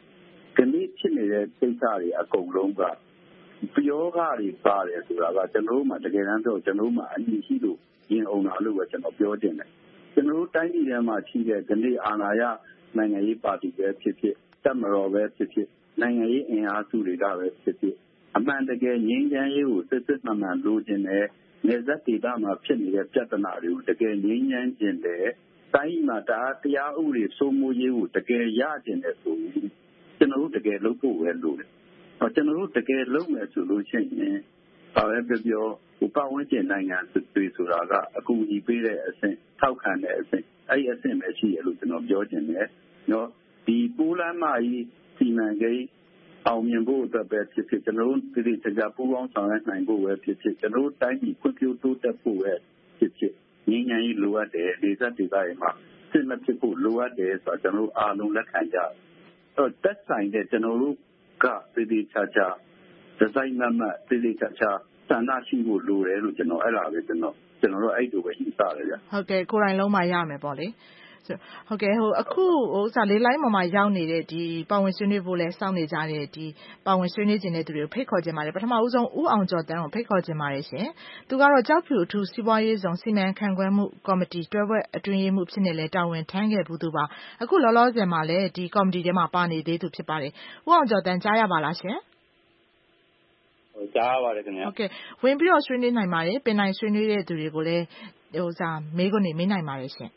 ကနေ့ဖြစ်နေတဲ့ကိစ္စတွေအကုန်လုံးကပြောကားတွေပါတယ်ဆိုတာကကျွန်တော်တို့မှတကယ်တမ်းပြောကျွန်တော်တို့မှအညီရှိလို့ရင်အောင်တာလို့ပဲကျွန်တော်ပြောချင်တယ်ကျွန်တော်တို့တိုင်းပြည်ထဲမှာရှိတဲ့ကနေ့အာဏာရနိုင်ငံရေးပါတီပဲဖြစ်ဖြစ်တပ်မတော်ပဲဖြစ်ဖြစ်နိုင်ငံရေးအင်အားစုတွေကပဲဖြစ်ဖြစ်အမှန်တကယ်ငြိမ်းချမ်းရေးကိုစစ်စစ်မှန်မှန်လိုချင်တယ်နေသက်ဒေသမှာဖြစ်နေတဲ့ပြဿနာတွေကိုတကယ်ငြိမ်းချမ်းခြင်းတယ်တိုင်းမှာတရားဥပဒေစိုးမိုးရေးကိုတကယ်ရကျင်တယ်ဆိုရင်ကျွန်တော်တို့တကယ်လုပ်ဖို့ပဲလိုတယ်ကျွန်တော်တို့တကယ်လုပ်မယ်ဆိုလို့ရှိရင်ဘာပဲပြောပတ်ဝန်းကျင်နိုင်ငံတွေဆိုတာကအကူအညီပေးတဲ့အဆင့်ထောက်ခံတဲ့အဆင့်အဲ့အဆင့်ပဲရှိရလို့ကျွန်တော်ပြောချင်တယ်နော်ဒီပိုးလမ်းမကြီးစီမံကိန်းအောင်မြင်ဖို့အတွက်ပဲဖြစ်ဖြစ်ကျွန်တော်တို့ဒီတရားပူးပေါင်းဆောင်ရွက်နိုင်ဖို့ပဲဖြစ်ဖြစ်ကျွန်တော်တို့တိုင်းပြည်ဖွံ့ဖြိုးတိုးတက်ဖို့ပဲဖြစ်ဖြစ်ငြိမ်းချမ်းရေးလိုအပ်တယ်ဒေသဒေသတွေမှာစစ်မဖြစ်ဖို့လိုအပ်တယ်ဆိုတော့ကျွန်တော်တို့အားလုံးလက်ခံကြတယ်တက်ဆိုင်တဲ့ကျွန်တော်တို့ကပြည်ချာချာဒီဇိုင်းမှတ်ပြည်ချာချာစံနာရှိဖို့လိုတယ်လို့ကျွန်တော်အဲ့ဒါပဲကျွန်တော်တို့အဲ့လိုပဲယူဆရတယ်ဗျ
ဟုတ်ကဲ့ကိုယ်တိုင်လုံးမရမယ်ပေါ့လေဟုတ်ကဲ့အခုလေလိုင်းပေါ်မှာရောက်နေတဲ့ဒီပါဝင်ဆွေးနွေးဖို့လဲစောင့်နေကြတဲ့ဒီပါဝင်ဆွေးနွေးခြင်းတဲ့သူတွေကိုဖိတ်ခေါ်ခြင်းပါတယ်ပထမဦးဆုံးဦးအောင်ကျော်တန်းကိုဖိတ်ခေါ်ခြင်းပါတယ်ရှင်သူကတော့ကြောက်ဖြူအထူးစီးပွားရေးဆောင်စီမံခန့်ခွဲမှုကော်မတီတွဲဘက်အတွင်းရေးမှူးဖြစ်နေလဲတာဝန်ထမ်းခဲ့ဘူးသူပါအခုလောလောဆယ်မှာလဲဒီကော်မတီထဲမှာပါနေသေးသူဖြစ်ပါတယ်ဦးအောင်ကျော်တန်းကြားရပါလားရှင်
ကြားပါတယ်ခင်ဗျာ
ဟုတ်ကဲ့ဝင်ပြီးတော့ဆွေးနွေးနိုင်ပါတယ်ပင်နိုင်ဆွေးနွေးတဲ့သူတွေကိုလည်းမေးခွန်းနေမေးနိုင်ပါတယ်ရှင်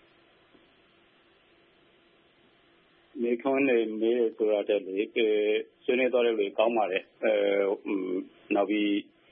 မေခွန်းနေမေးဆိုတာတဲ့လေဆွေးနွေးတော့လေကောင်းပါတယ်နောက်ပြီး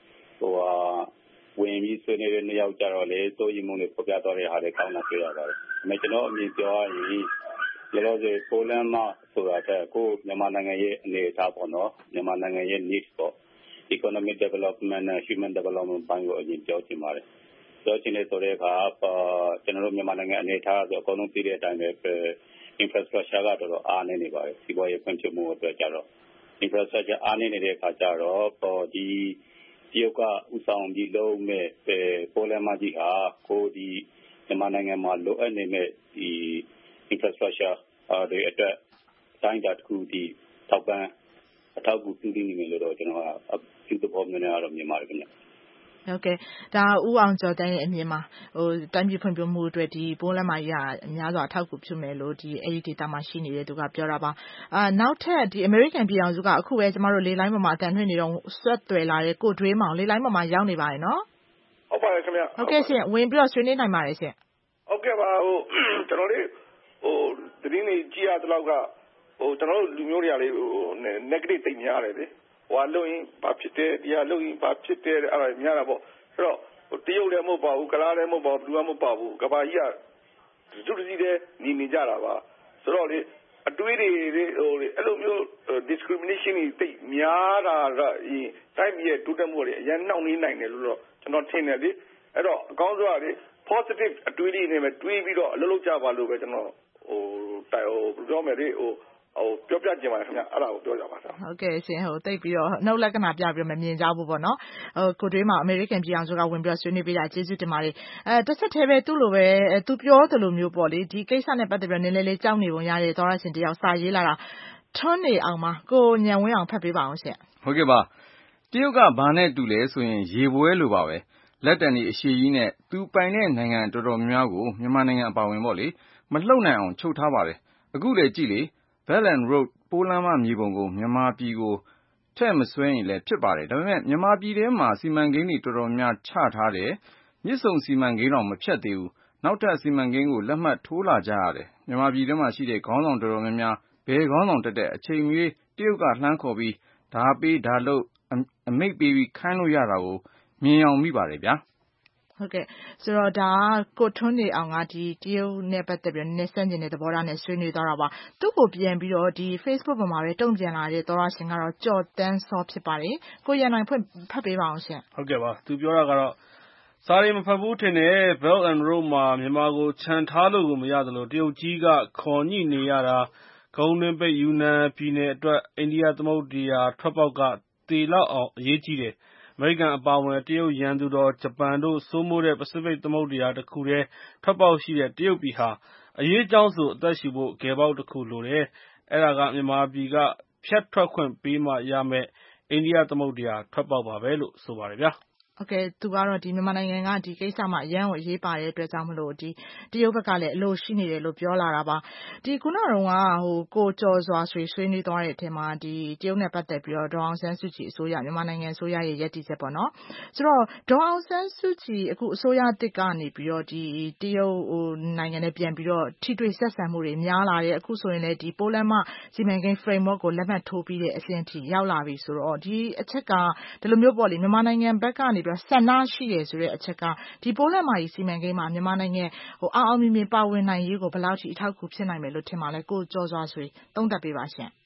ဝင်ပြီးဆွေးနွေးတဲ့နှစ်ယောက်ကြတော့လေစိုးရိမ်မှုတွေပေါ်ပြတော့တဲ့ဟာတွေကောင်းတာတွေ့ရပါတယ်ဒါပေမဲ့ကျွန်တော်အမြင်ပြောရရင်လောလောဆယ်ပိုလန်မှာဆိုတာတဲ့ကိုမြန်မာနိုင်ငံရဲ့အနေအထားပေါ့နော်မြန်မာနိုင်ငံရဲ့ needs ပေါ့ economic development နဲ့ human development ဘိုင်းကိုအရင်ပြောချင်ပါတယ်ပြောချင်တဲ့ဆိုတဲ့အခါကျွန်တော်တို့မြန်မာနိုင်ငံအနေအထားဆိုအကုန်လုံးသိတဲ့အတိုင်းပဲ infrastructure ကတော်တော်အားနည်းနေပါတယ်စီးပွားရေးဖွံ့ဖြိုးမှုအတွက်ကြတော့ infrastructure အားနည်းနေတဲ့အခါကျတော့ဒီတရုတ်ကဥဆောင်ပြီးလုပ်မဲ့ပိုလန်မှာကြီးဟာကိုဒီမြန်မာနိုင်ငံမှာလိုအပ်နေမဲ့ဒီ infrastructure တွေအတွက်တိုင်းတာတစ်ခုဒီထောက်ပံ့အထောက်အကူပြုနေမယ်လို့တော့ကျွန်တော်ကပြုသဘောမျိုးနဲ့ကတော့မြင်ပါတယ်ခင်ဗျ
ဟုတ်ကဲ့ဒါဦးအောင်ကျော်တန်းရဲ့အမြင်မှာတိုင်းပြည်ဖွံ့ဖြိုးမှုအတွက်ဒီပိုးလမ်းမကြီးကအများစွာအထောက်အကူပြုမယ်လို့အဲ့ဒီဒေသမှာရှိနေတဲ့သူကပြောတာပါနောက်ထပ်ဒီ American ပြည်အောင်စုကအခုပဲကျမတို့လေလိုင်းပေါ်မှာအတန်ထွင်နေတော့ဆက်သွယ်လာတဲ့ကိုဒွေးမောင်လေလိုင်းပေါ်မှာရောက်နေပါတယ်နော်
ဟုတ်ပါတယ်ခင်ဗျ
ဟုတ်ကဲ့ရှင်ဝင်ပြီးတော့ဆွေးနွေးနိုင်ပါတယ်ရှင်
ဟုတ်ကဲ့ပါကျွန်တော်လေးသတင်းတွေကြည့်ရတဲ့လောက်ကကျွန်တော်တို့လူမျိုးတွေကလေnegative သိများတယ်လေဟိုလုံရင်ဘာဖြစ်တယ်ဒီဟာလုံရင်ဘာဖြစ်တယ်အဲ့ဒါများတာပေါ့အဲ့တော့တရုတ်လည်းမဟုတ်ပါဘူးကလားလည်းမဟုတ်ပါဘူးဘူးမဟုတ်ပါဘူးကဘာကြီးကသူတို့စီတဲ့နေကြတာပါဆိုတော့လေအတွေးတွေအဲ့လိုမျိုး discrimination တွေတိတ်များတာကတိုင်းပြည်ရဲ့တိုးတက်မှုတွေအရင်နှောင့်နှေးနိုင်တယ်လို့တော့ကျွန်တော်ထင်တယ်လေအဲ့တော့အကောင်းဆုံးကလေ positive အတွေးတွေနဲ့ပဲတွေးပြီးတော့အလုပ်လုပ်ကြပါလို့ပဲကျွန်တော်ပြောမယ်လေပြောပြကြင်ပါတယ်ခင်ဗျအဲ့ဒါကိုပြောကြပါသား
ဟုတ်ကဲ့ရှင်တိတ်ပြီးတော့နှုတ်လက္ခဏာပြပြီးတော့မမြင်ကြဘူးပေါ့နော်ကိုတွေးမှာ American ပြည်အောင်စုကဝင်ပြီးတော့ဆွေးနွေးပေးတာကျေးဇူးတင်ပါတယ်တစ်ဆက်တည်းပဲသူ့လိုပဲသူပြောသလိုမျိုးပေါ့လေဒီကိစ္စနဲ့ပတ်သက်ပြီးနည်းနည်းလေးကြောက်နေပုံရတဲ့သောရရှင်တယောက်စာရေးလာတာထွန်းနေအောင်မှာကိုညံဝင်းအောင်ဖတ်ပေးပါအောင်ရှင်
ဟုတ်ကဲ့ပါတရုတ်ကဘာနဲ့တူလဲဆိုရင်ရေပွဲလိုပါပဲလက်တံဒီအရှိကြီးနဲ့သူပိုင်တဲ့နိုင်ငံတော်တော်များကိုမြန်မာနိုင်ငံအပါဝင်ပေါ့လေမလှုပ်နိုင်အောင်ချုပ်ထားပါတယ်အခုလေကြည့်လေ Belt and Road ပိုးလမ်းမမြေပုံကိုမြန်မာပြည်ကိုထည့်မဆွဲရင်လည်းဖြစ်ပါတယ်ဒါပေမဲ့မြန်မာပြည်ထဲမှာစီမံကိန်းတွေတော်တော်များချထားတယ်မြစ်ဆုံစီမံကိန်းတော့မဖြတ်သေးဘူးနောက်ထပ်စီမံကိန်းကိုလက်မှတ်ထိုးလာကြရတယ်မြန်မာပြည်ထဲမှာရှိတဲ့ခေါင်းဆောင်တော်တော်များများဘယ်ခေါင်းဆောင်တက်အချိန်မရွေးတရုတ်ကလှမ်းခေါ်ပြီးဒါပေးဒါလုပ်အမိတ်ပေးပြီးခိုင်းလို့ရတာကိုမြင်အောင်မိပါတယ်ဗျာ
ဟုတ်ကဲ့ဆိုတော့ဒါကိုထွန်းနေအောင်ကဒီတရုတ်နဲ့ပတ်သက်ပြီးနည်းစမ်းကျင်တဲ့သဘောထားနဲ့ဆွေးနွေးသွားတာပါသူ့ကိုပြန်ပြီးတော့ဒီ Facebook ပေါ်မှာပဲတုံ့ပြန်လာတဲ့သောရရှင်ကတော့ကြော်တန်းစောဖြစ်ပါတယ်ကိုရန်နိုင်ဖတ်ပေးပါအောင်ရှင်
ဟုတ်ကဲ့ပါသူပြောတာကတော့စာရီမဖတ်ဘူးထင်တယ် Belt and Road မှာမြန်မာကိုခြံထားလို့ကိုမရသလိုတရုတ်ကြီးကခေါ်ညှိနေရတာဂုံးတွင်းပိတ်ယူနန်ပြည်နယ်အတွက်အိန္ဒိယသမုဒ္ဒရာထွက်ပေါက်ကတေလောက်အောင်အရေးကြီးတယ်အမေရိကန်အပါအဝင်တရုတ်ရန်သူတော်ဂျပန်တို့စိုးမိုးတဲ့ပစိဖိတ်သမုဒ္ဒရာတစ်ခုတည်းထွက်ပေါက်ရှိတဲ့တရုတ်ပြည်ဟာအရေးအကြောင်းဆိုအသက်ရှူဖို့ဂယ်ပေါက်တစ်ခုလိုတယ်။အဲ့ဒါကမြန်မာပြည်ကဖြတ်ထွက်ခွင့်ပေးမှရမယ့်အိန္ဒိယသမုဒ္ဒရာထွက်ပေါက်ပါပဲလို့ဆိုပါတယ်ဗျာ
သူကတော့မြန်မာနိုင်ငံကဒီကိစ္စမှာအရမ်းကိုအရေးပါတဲ့အတွက်ကြောင့်မလို့တရုတ်ဘက်ကလည်းအလိုရှိနေတယ်လို့ပြောလာတာပါခုနတုန်းကကိုကျော်စွာဆွေးနွေးသွားတဲ့အထက်မှာတရုတ်နဲ့ပတ်သက်ပြီးတော့ဒေါ်အောင်ဆန်းစုကြည်အစိုးရမြန်မာနိုင်ငံအစိုးရရဲ့ရပ်တည်ချက်ပေါ့နော်ဆိုတော့ဒေါ်အောင်ဆန်းစုကြည်အခုအစိုးရတစ်ကနေပြီးတော့တရုတ်နိုင်ငံနဲ့ပြန်ပြီးတော့ထိတွေ့ဆက်ဆံမှုတွေများလာတယ်အခုဆိုရင်လည်းပိုးလမ်းမစီမံကိန်း framework ကိုလက်မှတ်ထိုးပြီးတဲ့အဆင့်ထိရောက်လာပြီဆိုတော့ဒီအချက်ကဒီလိုမျိုးပေါ့လေမြန်မာနိုင်ငံဘက်ကနေဆန္ဒရှိတယ်ဆိုတဲ့အချက်ကပိုးလမ်းမကြီးစီမံကိန်းမှာမြန်မာနိုင်ငံအောင်မြင်မြင်ပါဝင်နိုင်ရေးကိုဘယ်လောက်ထိအထောက်အကူဖြစ်နိုင်မယ်လို့ထင်ပါလဲကိုကျော်စွာဆွေသုံးသပ်ပေးပါရှင့်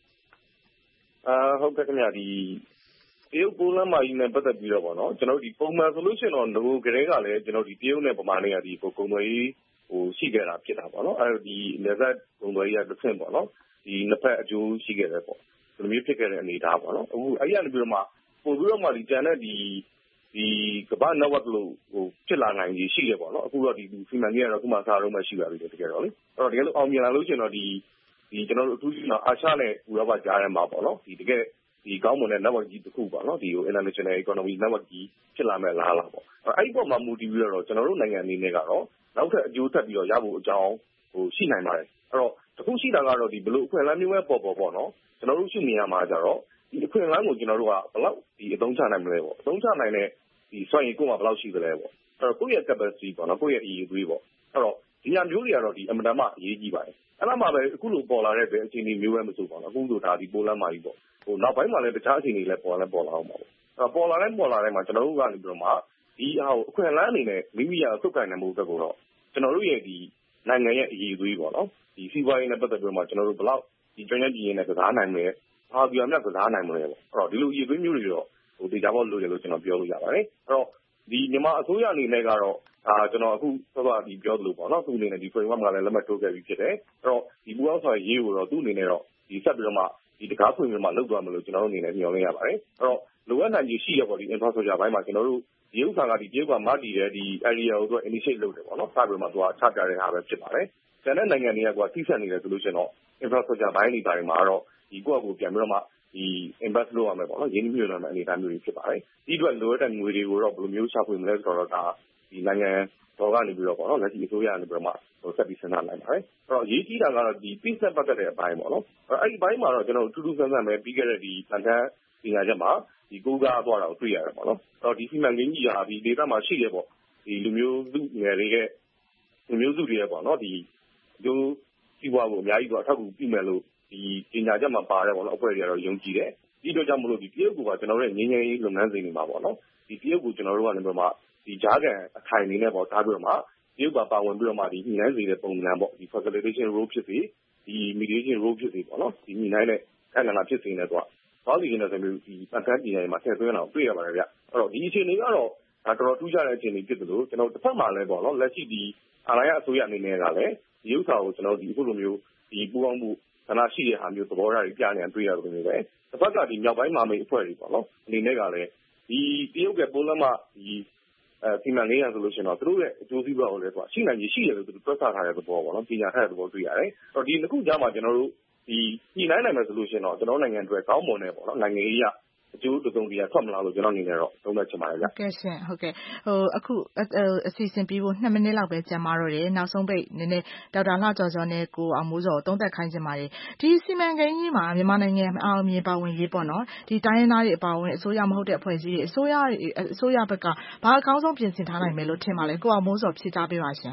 ဟုတ်ကဲ့ခင်ဗျာတရုတ်ပိုးလမ်းမကြီးနဲ့ပတ်သက်ပြီးတော့ပေါ့နော်ကျွန်တော်တို့ပုံမှန်ဆိုလို့ရှိရင်တော့ငိုကလေးကလည်းကျွန်တော်တရုတ်နဲ့ဗမာနိုင်ငံကုန်သွယ်ရေးရှိခဲ့တာဖြစ်တာပေါ့နော်အဲဒီနယ်စပ်ကုန်သွယ်ရေးကတစ်ဆင့်ပေါ့နော်နှစ်ဖက်အကျိုးရှိခဲ့တယ်ပေါ့ဒီလိုမျိုးဖြစ်ခဲ့တဲ့အနေအထားပေါ့နော်အခုအဲ့ရနေပြီးတော့မှပို့ပြီးတော့မှကြံတဲ့ကမ္ဘာ network လို့ဖြစ်လာနိုင်ကြီးရှိတယ်ပေါ့နော်အခုတော့စီမံကိန်းကတော့အခုမှစတော့မှရှိပါပြီတကယ်တော့လေအဲ့တော့တကယ်လို့အောင်မြင်လာလို့ရှိရင်တော့ကျွန်တော်တို့အထူးရှိတော့အာရှနဲ့ဥရောပကြားထဲမှာပေါ့နော်တကယ်ကောင်းမွန်တဲ့ network ကြီးတစ်ခုပေါ့နော်international economy network ကြီးဖြစ်လာမဲ့လားပေါ့အဲ့ဒီပေါ်မှာမူတည်ပြီးတော့ကျွန်တော်တို့နိုင်ငံအနေနဲ့ကတော့နောက်ထပ်အကျိုးဆက်ပြီးတော့ရဖို့အကြောင်းရှိနိုင်ပါတယ်အဲ့တော့တစ်ခုရှိတာကတော့ဘယ်လိုအခွင့်အလမ်းမျိုးပဲပေါ့နော်ကျွန်တော်တို့ရှိနေရမှာကြတော့အခွင့်အလမ်းကိုကျွန်တော်တို့ကဘယ်လောက်အသုံးချနိုင်မလဲပေါ့အသုံးချနိုင်တဲ့စွမ်းရည်ကိုမှဘယ်လောက်ရှိသလဲပေါ့အဲ့တော့ကိုယ့်ရဲ့ capacity ပေါ့နော်ကိုယ့်ရဲ့ EUV ပေါ့အဲ့တော့ဒီဟာမျိုးတွေကတော့အမှန်တမ်းအရေးကြီးပါတယ်အဲ့ဒါမှပဲအခုလိုပေါ်လာတဲ့အခြေအနေမျိုးပဲမဆိုပေါ့နော်အခုလိုပိုးလမ်းမကြီးပေါ့နောက်ပိုင်းမှာလည်းတခြားအခြေအနေလည်းပေါ်လာအောင်ပါပေါ့အဲ့ပေါ်လာတိုင်းမှာကျွန်တော်တို့ကနေပြီးတော့မှဒီဟာကိုအခွင့်အလမ်းအနေနဲ့မိမိရသုတ်ကင်နိုင်မှုအတွက်ကိုတော့ကျွန်တော်တို့ရဲ့နိုင်ငံရဲ့ EUV ပေါ့နော်စီးပွားရေးနဲ့ပတ်သက်ပြီးတော့မှကျွန်တော်တို့ဘယ်လောက်ကျွမ်းကျင်ပြည့်နဲ့ကစားနိုင်မလဲဘာပြောင်းမြတ်ကစားနိုင်မလဲပေါ့အဲ့တော့ဒီလို EUV မျိုးတွေတော့တေချာပေါက်လို့ရတယ်လို့ကျွန်တော်ပြောလို့ရပါတယ်အဲ့တော့မြန်မာအစိုးရအနေနဲ့ကတော့ကျွန်တော်အခုစောစောပြောသလိုပေါ့နော်သူ့အနေနဲ့ framework မှာလည်းလက်မှတ်ထိုးခဲ့ပြီးဖြစ်တယ်အဲ့တော့ပူပေါင်းဆောင်ရေးကိုတော့သူ့အနေနဲ့တော့ဆက်ပြီးတော့မှတကားဖွင့်ပြီးမှလုပ်သွားမယ်လို့ကျွန်တော်တို့အနေနဲ့မျှော်လင့်ရပါတယ်အဲ့တော့လိုအပ်နိုင်ကြီးရှိရပေါ့infrastructure ဘိုင်းမှာကျွန်တော်တို့ဒီဥစ္စာကတရုတ်ကမတည်တဲ့area ကိုသူက initiate လုပ်တယ်ပေါ့နော်စပြီးမှသူကချပြတဲ့ဟာပဲဖြစ်ပါတယ်ကျန်တဲ့နိုင်ငံတွေကထိစပ်နေတယ်ဆိုလို့ရှိရင်တော့ infrastructure ဘိုင်းတွေမှာတော့ကိုယ့်အကူပြန်ပြီးတော့မှinvest လုပ်ရမယ်ပေါ့နော်ရင်းနှီးမြှုပ်နှံမယ့်အနေအထားမျိုးတွေဖြစ်ပါတယ်ဒီအတွက်လိုအပ်တဲ့ငွေတွေကိုတော့ဘယ်လိုမျိုးရှာဖွေမလဲဆိုတော့နိုင်ငံတော်ကနေပြီးတော့ပေါ့နော်လက်ရှိအစိုးရကနေပြီးတော့မှဆက်ပြီးစဉ်းစားနိုင်ပါတယ်အဲ့တော့ရေးကြီးတာကတော့peace နဲ့ပတ်သက်တဲ့အပိုင်းပေါ့နော်အဲ့ဒီဘိုင်းမှာတော့ကျွန်တော်တို့ထူးထူးဆန်းဆန်းပဲပြီးခဲ့တဲ့ဗန်တန်းပညာချက်မှာကိုးကားသွားတာကိုတွေ့ရတယ်ပေါ့နော်အဲ့တော့စီမံကိန်းကြီးဟာဒေသမှာရှိတယ်ပေါ့လူမျိုးစုငယ်တွေရဲ့လူမျိုးစုတွေရဲ့ပေါ့နော်ဒီစီးပွားကိုအများကြီးတော့အထောက်အကူပြုမယ်လို့ပညာချက်မှာပါတယ်ပေါ့နော်အဖွဲ့တွေကတော့ယုံကြည်တယ်ဒီအတွက်ကြောင့်မလို့တရုတ်ကကျွန်တော်တို့ရဲ့ငြိမ်းချမ်းရေးလုပ်ငန်းစဉ်တွေမှာပေါ့နော်တရုတ်ကိုကျွန်တော်တို့ကနေပြီးတော့မှဂျားကန်အခိုင်အနေနဲ့ပေါ့ထားပြီးတော့မှတရုတ်ကပါဝင်ပြီးတော့မှညှိနှိုင်းစေတဲ့ပုံစံပေါ့facilitation role ဖြစ်စေmediation role ဖြစ်စေပေါ့နော်ညှိနှိုင်းတဲ့အခန်းကဏ္ဍဖြစ်စေနဲ့သွားစီရင်တဲ့ဆိုမျိုးဗန်တန်းပညာရေးမှာထည့်သွင်းတာကိုတွေ့ရပါတယ်ဗျအဲ့တော့ဒီအခြေအနေကတော့တော်တော်ထူးခြားတဲ့အခြေအနေဖြစ်တယ်လို့ကျွန်တော်တစ်ဖက်မှာလည်းပေါ့နော်လက်ရှိအာဏာရအစိုးရအနေနဲ့ကလည်းဒီဥစ္စာကိုကျွန်တော်အခုလိုမျိုးပူးပေါင်းမှုဆန္ဒရှိတဲ့ဟာမျိုးသဘောထားတွေပြနေတွေ့ရတယ်လို့မျိုးပဲတစ်ဖက်ကမြောက်ပိုင်းမှာမိတ်အဖွဲ့တွေပေါ့နော်အနေနဲ့ကလည်းတရုတ်ကပိုးလမ်းမစီမံကိန်းရဆိုလို့ရှိရင်တော့သူတို့ရဲ့အကျိုးစီးပွားကိုလည်းရှိနိုင်ကြီးရှိတယ်လို့သူတို့တွက်ဆထားတဲ့သဘောပေါ့နော်ပညာထားတဲ့သဘောတွေ့ရတယ်အဲ့တော့နှစ်ခုကြားမှာကျွန်တော်တို့ညှိနှိုင်းနိုင်မယ်ဆိုလို့ရှိရင်တော့ကျွန်တော်နိုင်ငံအတွက်ကောင်းမွန်တဲ့ပေါ့နော်နိုင်ငံရေးအကျိုးတစုံတရာထွက်မလာလို့ကျွန်တော်အနေနဲ့တော့သုံးသပ်ချင်ပါတယ်ဗျ
ဟုတ်ကဲ့ရှင်ဟုတ်ကဲ့အခုအစီအစဉ်ပြီးဖို့2မိနစ်လောက်ပဲကြာမှာတော့တယ်နောက်ဆုံးပိတ်နည်းနည်းဒေါက်တာလှကျော်စောနဲ့ကိုအောင်မိုးစောသုံးသပ်ခိုင်းချင်ပါတယ်ဒီစီမံကိန်းကြီးမှာမြန်မာနိုင်ငံအောင်မြင်ပါဝင်ရေးပေါ့နော်ဒီတိုင်းရင်းသားတွေအပါအဝင်အစိုးရမဟုတ်တဲ့အဖွဲ့အစည်းတွေအစိုးရဘက်ကဘာအကောင်းဆုံးပြင်ဆင်ထားနိုင်မယ်လို့ထင်ပါလဲကိုအောင်မိုးစောဖြေကြားပေးပါရှင်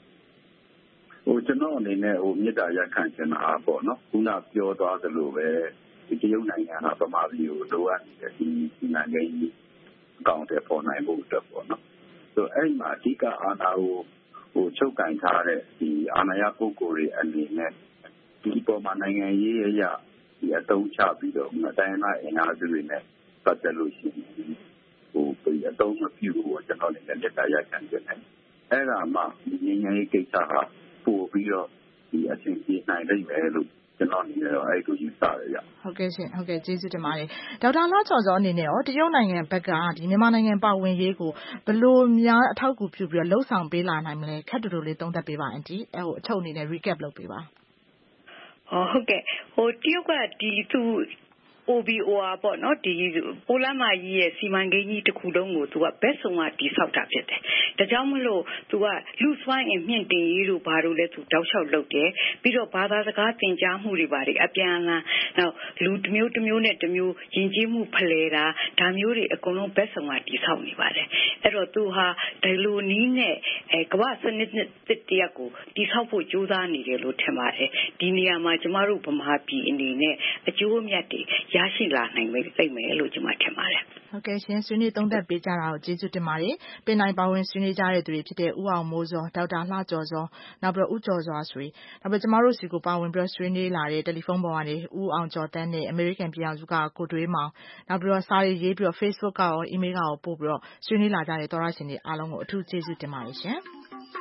ကျွန်တော်အနေနဲ့မေတ္တာရပ်ခံချင်တာပေါ့နော်ခုနပြောသွားသလိုပဲတရုတ်နိုင်ငံကဗမာပြည်ကိုလိုအပ်နေတဲ့ဒီစီမံကိန်းကြီးအကောင့်တွေပေါ်နိုင်ဖို့အတွက်ပေါ့နော်ဆိုအဲ့မှာအဓိကအာဏာကိုချုပ်ကင်ထားတဲ့ဒီအာဏာရပုဂ္ဂိုလ်တွေအနေနဲ့ဒီပေါ်မှာနိုင်ငံရေးအရာအတုံးချပြီးတော့တိုင်းသားအင်အားစုတွေနဲ့ပတ်သက်လို့ရှိရင်အတုံးမပြုဘူးကျွန်တော်လည်းလက်တာရခံနေတယ်အဲ့ဒါမှငြိမ်းချမ်းရေးကိစ္စဟာပို့ပြီးတော့အဆင်ပြေနိုင်လိမ့်မယ်လို့ကျွန်တော်အနေနဲ့တော့အဲ့လိုယူဆရတယ်ဗျ
ဟုတ်ကဲ့ရှင်ဟုတ်ကဲ့ကျေးဇူးတင်ပါတယ်ဒေါက်တာလှကျော်စောအနေနဲ့ရောတရုတ်နိုင်ငံဘက်ကဒီမြန်မာနိုင်ငံပါဝင်ရေးကိုဘယ်လိုများအထောက်အကူပြုပြီးတော့လှုပ်ဆောင်ပေးလာနိုင်မလဲခက်တူတူလေးသုံးသပ်ပေးပါအန်တီအချုပ်အနေနဲ့ recap လုပ်ပေးပါ
Okay. OBOR ပေါ့နော်ဒီပိုလန်မာကြီးရဲ့စီမံကိန်းကြီးတစ်ခုလုံးကိုသူကဘက်ဆောင်ကတိဆောက်တာဖြစ်တယ်။ဒါကြောင့်မလို့သူကလူစွမ်းအင်မြင့်တင်ရေးတို့ဘာလို့လဲသူတောက်လျှောက်လုပ်တယ်။ပြီးတော့ဘာသာစကားသင်ကြားမှုတွေပါတယ်အပြန်အလှန်နောက်လူတစ်မျိုးတစ်မျိုးနဲ့တစ်မျိုးယဉ်ကျေးမှုဖလှယ်တာဒါမျိုးတွေအကုန်လုံးဘက်ဆောင်ကတိဆောက်နေပါတယ်။အဲ့တော့သူဟာဒီလိုနည်းနဲ့ကမ္ဘာစနစ်တစ်တရက်ကိုတိဆောက်ဖို့ကြိုးစားနေတယ်လို့ထင်ပါတယ်။ဒီနေရာမှာကျမတို့ဗမာပြည်အနေနဲ့အကျိုးအမြတ်တွေရရှိလာနိုင်မယ်လို့ကျမထင်ပါတယ်။
ဟုတ်ကဲ့ရှင်ဆွေးနွေးသုံးသပ်ပေးကြတာကိုကျေးဇူးတင်ပါတယ်။ပင်နိုင်ပါဝင်ဆွေးနွေးကြတဲ့သူတွေဖြစ်တဲ့ဦးအောင်မိုးစောဒေါက်တာလှကျော်စောနောက်ပြီးဦးကျော်စွာဆွေနောက်ပြီးကျမတို့စီကိုပါဝင်ပြီးဆွေးနွေးလာတဲ့တယ်လီဖုန်းပေါ်ကနေဦးအောင်ကျော်တန်းနဲ့အမေရိကန်ပြည်ထောင်စုကကိုတွေးမောင်နောက်ပြီးစာရေးပြီး Facebook ကရော email ကရောပို့ပြီးဆွေးနွေးလာကြတဲ့သောရရှင်တွေအားလုံးကိုအထူးကျေးဇူးတင်ပါတယ်ရှင်။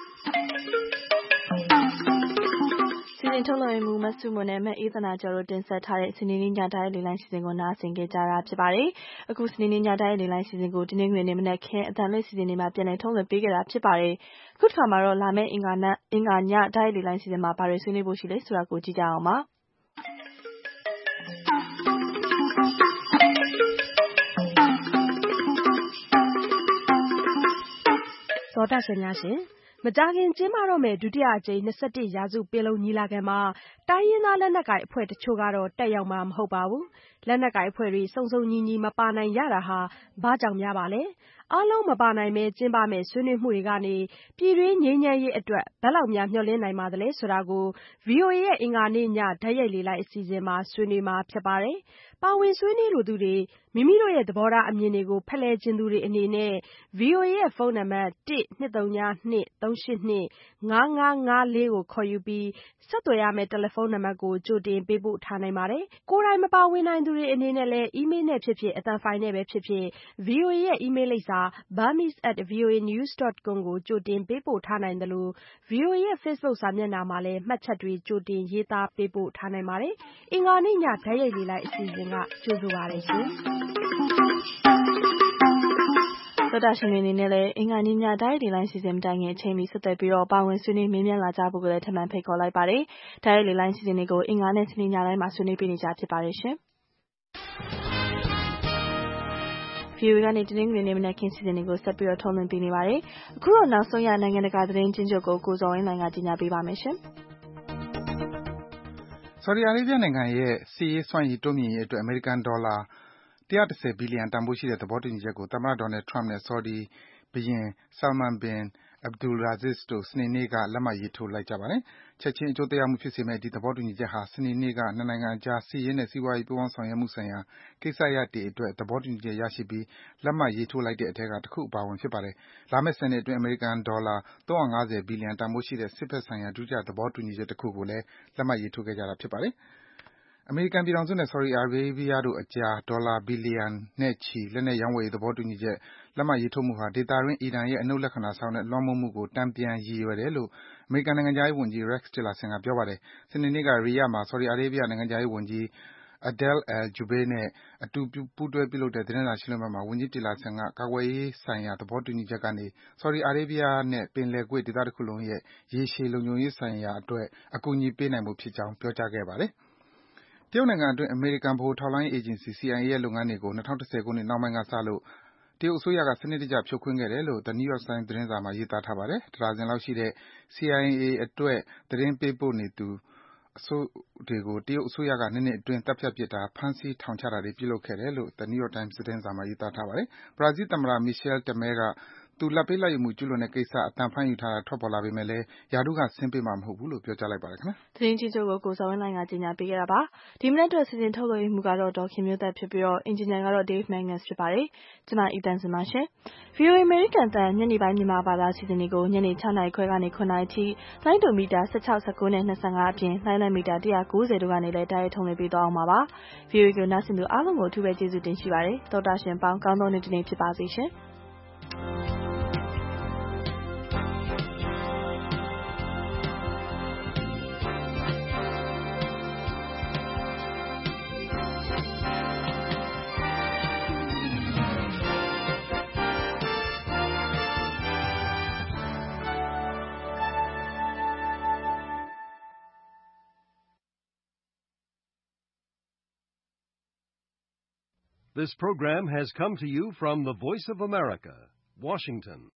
စီစဉ်ထုတ်လွှင့်မှုမဆုမွန်နဲ့မအေးသနာကျော်တို့တင်ဆက်ထားတဲ့စနေနေ့ညတိုင်းလေလိုင်းစီစဉ်ကိုနားဆင်ကြကြတာဖြစ်ပါတယ်။အခုစနေနေ့ညတိုင်းလေလိုင်းစီစဉ်ကိုဒီနေ့နေ့မနက်ခင်းအတန်လွှင့်စီစဉ်တွေမှာပြန်လည်ထုတ်လွှင့်ပေးကြတာဖြစ်ပါတယ်။ခုတစ်ခါမှာတော့လာမယ့်အင်္ဂါညတိုင်းလေလိုင်းစီစဉ်မှာဘာတွေဆွေးနွေးဖို့ရှိလဲဆိုတာကိုကြည့်ကြအောင်ပါ။
သောတာရှင်များရှင်မကြာခင်ကျင်းပတော့မယ့်ဒုတိယအကြိမ်21ရာစုပင်လုံညီလာခံမှာတိုင်းရင်းသားလက်နက်ကိုင်အဖွဲ့တချို့ကတော့တက်ရောက်မှာမဟုတ်ပါဘူး။လက်နက်ကိုင်အဖွဲ့တွေစုံစုံညီညီမပါနိုင်ရတာဟာဘာကြောင့်များပါလဲ။အားလုံးမပါနိုင်ပဲကျင်းပမယ့်ဆွေးနွေးမှုတွေကနေပြည်တွင်းငြိမ်းချမ်းရေးအတွက်ဘယ်လောက်များမျှော်လင့်နိုင်ပါသလဲဆိုတာကို VOA ရဲ့အင်္ဂါနေ့ညဓာတ်ရိုက်လေလိုက်အစီအစဉ်မှာဆွေးနွေးမှာဖြစ်ပါတယ်။ပါဝင်ဆွေးနွေးလိုသူတွေမိမိတို့ရဲ့သဘောထားအမြင်တွေကိုဖလှယ်ခြင်းသူတွေအနေနဲ့ VOA ရဲ့ဖုန်းနံပါတ်12383825554ကိုခေါ်ယူပြီးဆက်သွယ်ရမယ့်တယ်လီဖုန်းနံပါတ်ကိုကြိုတင်ပေးပို့ထားနိုင်ပါတယ်။ကိုယ်တိုင်မပါဝင်နိုင်သူတွေအနေနဲ့လည်း email နဲ့ဖြစ်ဖြစ်အသံဖိုင်နဲ့ပဲဖြစ်ဖြစ် VOA ရဲ့ email လိပ်စာ burmese@voanews.com ကိုကြိုတင်ပေးပို့ထားနိုင်တယ်လို့ VOA ရဲ့ Facebook စာမျက်နှာမှာလည်းမှတ်ချက်တွေကြိုတင်ရေးသားပေးပို့ထားနိုင်ပါတယ်။အင်္ဂါနေ့ညဓာတ်ရိုက်လေလိုက်အစီအစဉ်ကကြိုဆိုပါတယ်ရှင်။သောတာရှင်တွေအနေနဲ့လည်းအင်္ဂါနေ့ညတိုင်းလေလိုင်းစီစဉ်မတိုင်ခင်အချိန်မီဆက်သွယ်ပြီးပါဝင်ဆွေးနွေးမေးမြန်းလာကြဖို့ကိုလည်းထပ်မံဖိတ်ခေါ်လိုက်ပါတယ်။တိုင်းလေလိုင်းစီစဉ်တွေကိုအင်္ဂါနဲ့စနေညတိုင်းမှာဆွေးနွေးပေးနေကြဖြစ်ပါတယ်ရှင်။ VOA ကနေတင်းငွေနေမနက်ခင်းစီစဉ်တွေကိုဆက်ပြီးထုတ်လွှင့်ပေးနေပါတယ်။အခုတော့နောက်ဆုံးရနိုင်ငံတကာသတင်းချင်းချုပ်ကိုဇော်ဝင်းလိုင်ကကြီးညာပေးပါမယ်ရှင်။
Saudi Arabia နိုင်ငံရဲ့စစ်ရေးစွမ်းရည်တိုးမြှင့်ရေးအတွက်အမေရိကန်ဒေါ်လာ110ဘီလီယံတန်ဖိုးရှိတဲ့သဘောတူညီချက်ကိုသမ္မတ Donald Trump နဲ့ Saudi ဘုရင် Salman bin Abdulaziz တို့စနေနေ့ကလက်မှတ်ရေးထိုးလိုက်ကြပါတယ်။ချက်ချင်းအကျိုးသက်ရောက်မှုဖြစ်စေမယ့်ဒီသဘောတူညီချက်ဟာစနေနေ့ကနှစ်နိုင်ငံအကြားစစ်ရေးနဲ့စီးပွားရေးပူးပေါင်းဆောင်ရွက်မှုဆိုင်ရာကိစ္စရပ်တွေအတွက်သဘောတူညီချက်ရရှိပြီးလက်မှတ်ရေးထိုးလိုက်တဲ့အထဲကတခုအပါအဝင်ဖြစ်ပါတယ်။လာမယ့် 10 နှစ်အတွင်းအမေရိကန်ဒေါ်လာ350ဘီလီယံတန်ဖိုးရှိတဲ့စစ်ဘက်ဆိုင်ရာဒုတိယသဘောတူညီချက်တခုကိုလည်းလက်မှတ်ရေးထိုးခဲ့ကြတာဖြစ်ပါတယ်။အမေရိကန်ပြည်ထောင်စုနဲ့ Saudi Arabia တို့အကြားဒေါ်လာဘီလီယံနဲ့ချီလက်နက်ရောင်းဝယ်ရေးသဘောတူညီချက်လက်မှတ်ရေးထိုးမှုဟာဒေသတွင်းအီရန်ရဲ့အနုတ်လက္ခဏာဆောင်တဲ့လွှမ်းမိုးမှုကိုတန်ပြန်ရည်ရွယ်တယ်လို့အမေရိကန်နိုင်ငံခြားရေးဝန်ကြီး Rex Tillerson ကပြောပါတယ်။စနေနေ့က Riyadh မှာ Saudi Arabia နိုင်ငံခြားရေးဝန်ကြီး Adel al-Jubeir နဲ့အတူပူးတွဲပြုလုပ်တဲ့သတင်းစာရှင်းလင်းပွဲမှာဝန်ကြီး Tillerson ကကာကွယ်ရေးဆိုင်ရာသဘောတူညီချက်ကနေ Saudi Arabia နဲ့ပင်လယ်ကွေ့ဒေသတခုလုံးရဲ့ရေရှည်လုံခြုံရေးဆိုင်ရာအတွက်အကူအညီပေးနိုင်ဖို့ဖြစ်ကြောင်းပြောကြားခဲ့ပါတယ်။တရုတ်နိုင်ငံအတွင်းအမေရိကန်ဗဟိုထောက်လှမ်းရေးအေဂျင်စီ CIA ရဲ့လုပ်ငန်းတွေကို2010ခုနှစ်နှောင်းပိုင်းကစလို့တရုတ်အစိုးရကစနစ်တကျဖြိုခွင်းခဲ့တယ်လို့ The New York Times သတင်းစာမှာရေးသားထားပါတယ်။တဒါဇင်လောက်ရှိတဲ့ CIA အတွက်သတင်းပေးပို့နေသူတွေကိုတရုတ်အစိုးရက2နှစ်အတွင်းသတ်ဖြတ်ပစ်တာ၊ဖမ်းဆီးထောင်ချတာတွေပြုလုပ်ခဲ့တယ်လို့ The New York Times သတင်းစာမှာရေးသားထားပါတယ်။ဘရာဇီးသမ္မတ Michel Temer ကသူလာဘ်ပေးလာဘ်ယူမှုကျူးလွန်တဲ့ကိစ္စအသံဖမ်းယူထားတာထွက်ပေါ်လာပေမယ့်လည်းရာထူးကဆင်းပေးမှာမဟုတ်ဘူးလို့ပြောကြားလိုက်ပါတယ်ခင်ဗျာ
။သတင်းကြီးချုပ်ကိုဇော်ဝင်းလိုင်ကကြီးညာပေးခဲ့တာပါ။ဒီမနက်အတွက်စီစဉ်ထုတ်လွှင့်မှုကတော့ဒေါ်ခင်မျိုးသက်ဖြစ်ပြီးအင်ဂျင်နီယာကတော့ Dave Magnus ဖြစ်ပါတယ်။ကျွန်မအီတန်စင်ပါရှင်။ VOA အမေရိကန်တန်ညနေပိုင်းမြန်မာဘာသာစီစဉ်တွေကိုညနေ6နာရီခွဲကနေ9နာရီထိလိုင်းဒိုမီတာ16 19နဲ့25အပြင်လိုင်းမီတာ190တို့ကနေလည်းတိုက်ရိုက်ထုံးလွှင့်ပေးသွားအောင်ပါပါ။ VOA ကိုနားဆင်သူအားလုံးကိုအထူးပဲကျေးဇူးတင်ရှိပါတယ်။သောတာရှင်ပေါင်းကောင်းသောနေ့တစ်နေ့ဖြစ်ပါစေရှင်။
This program has come to you from the Voice of America, Washington.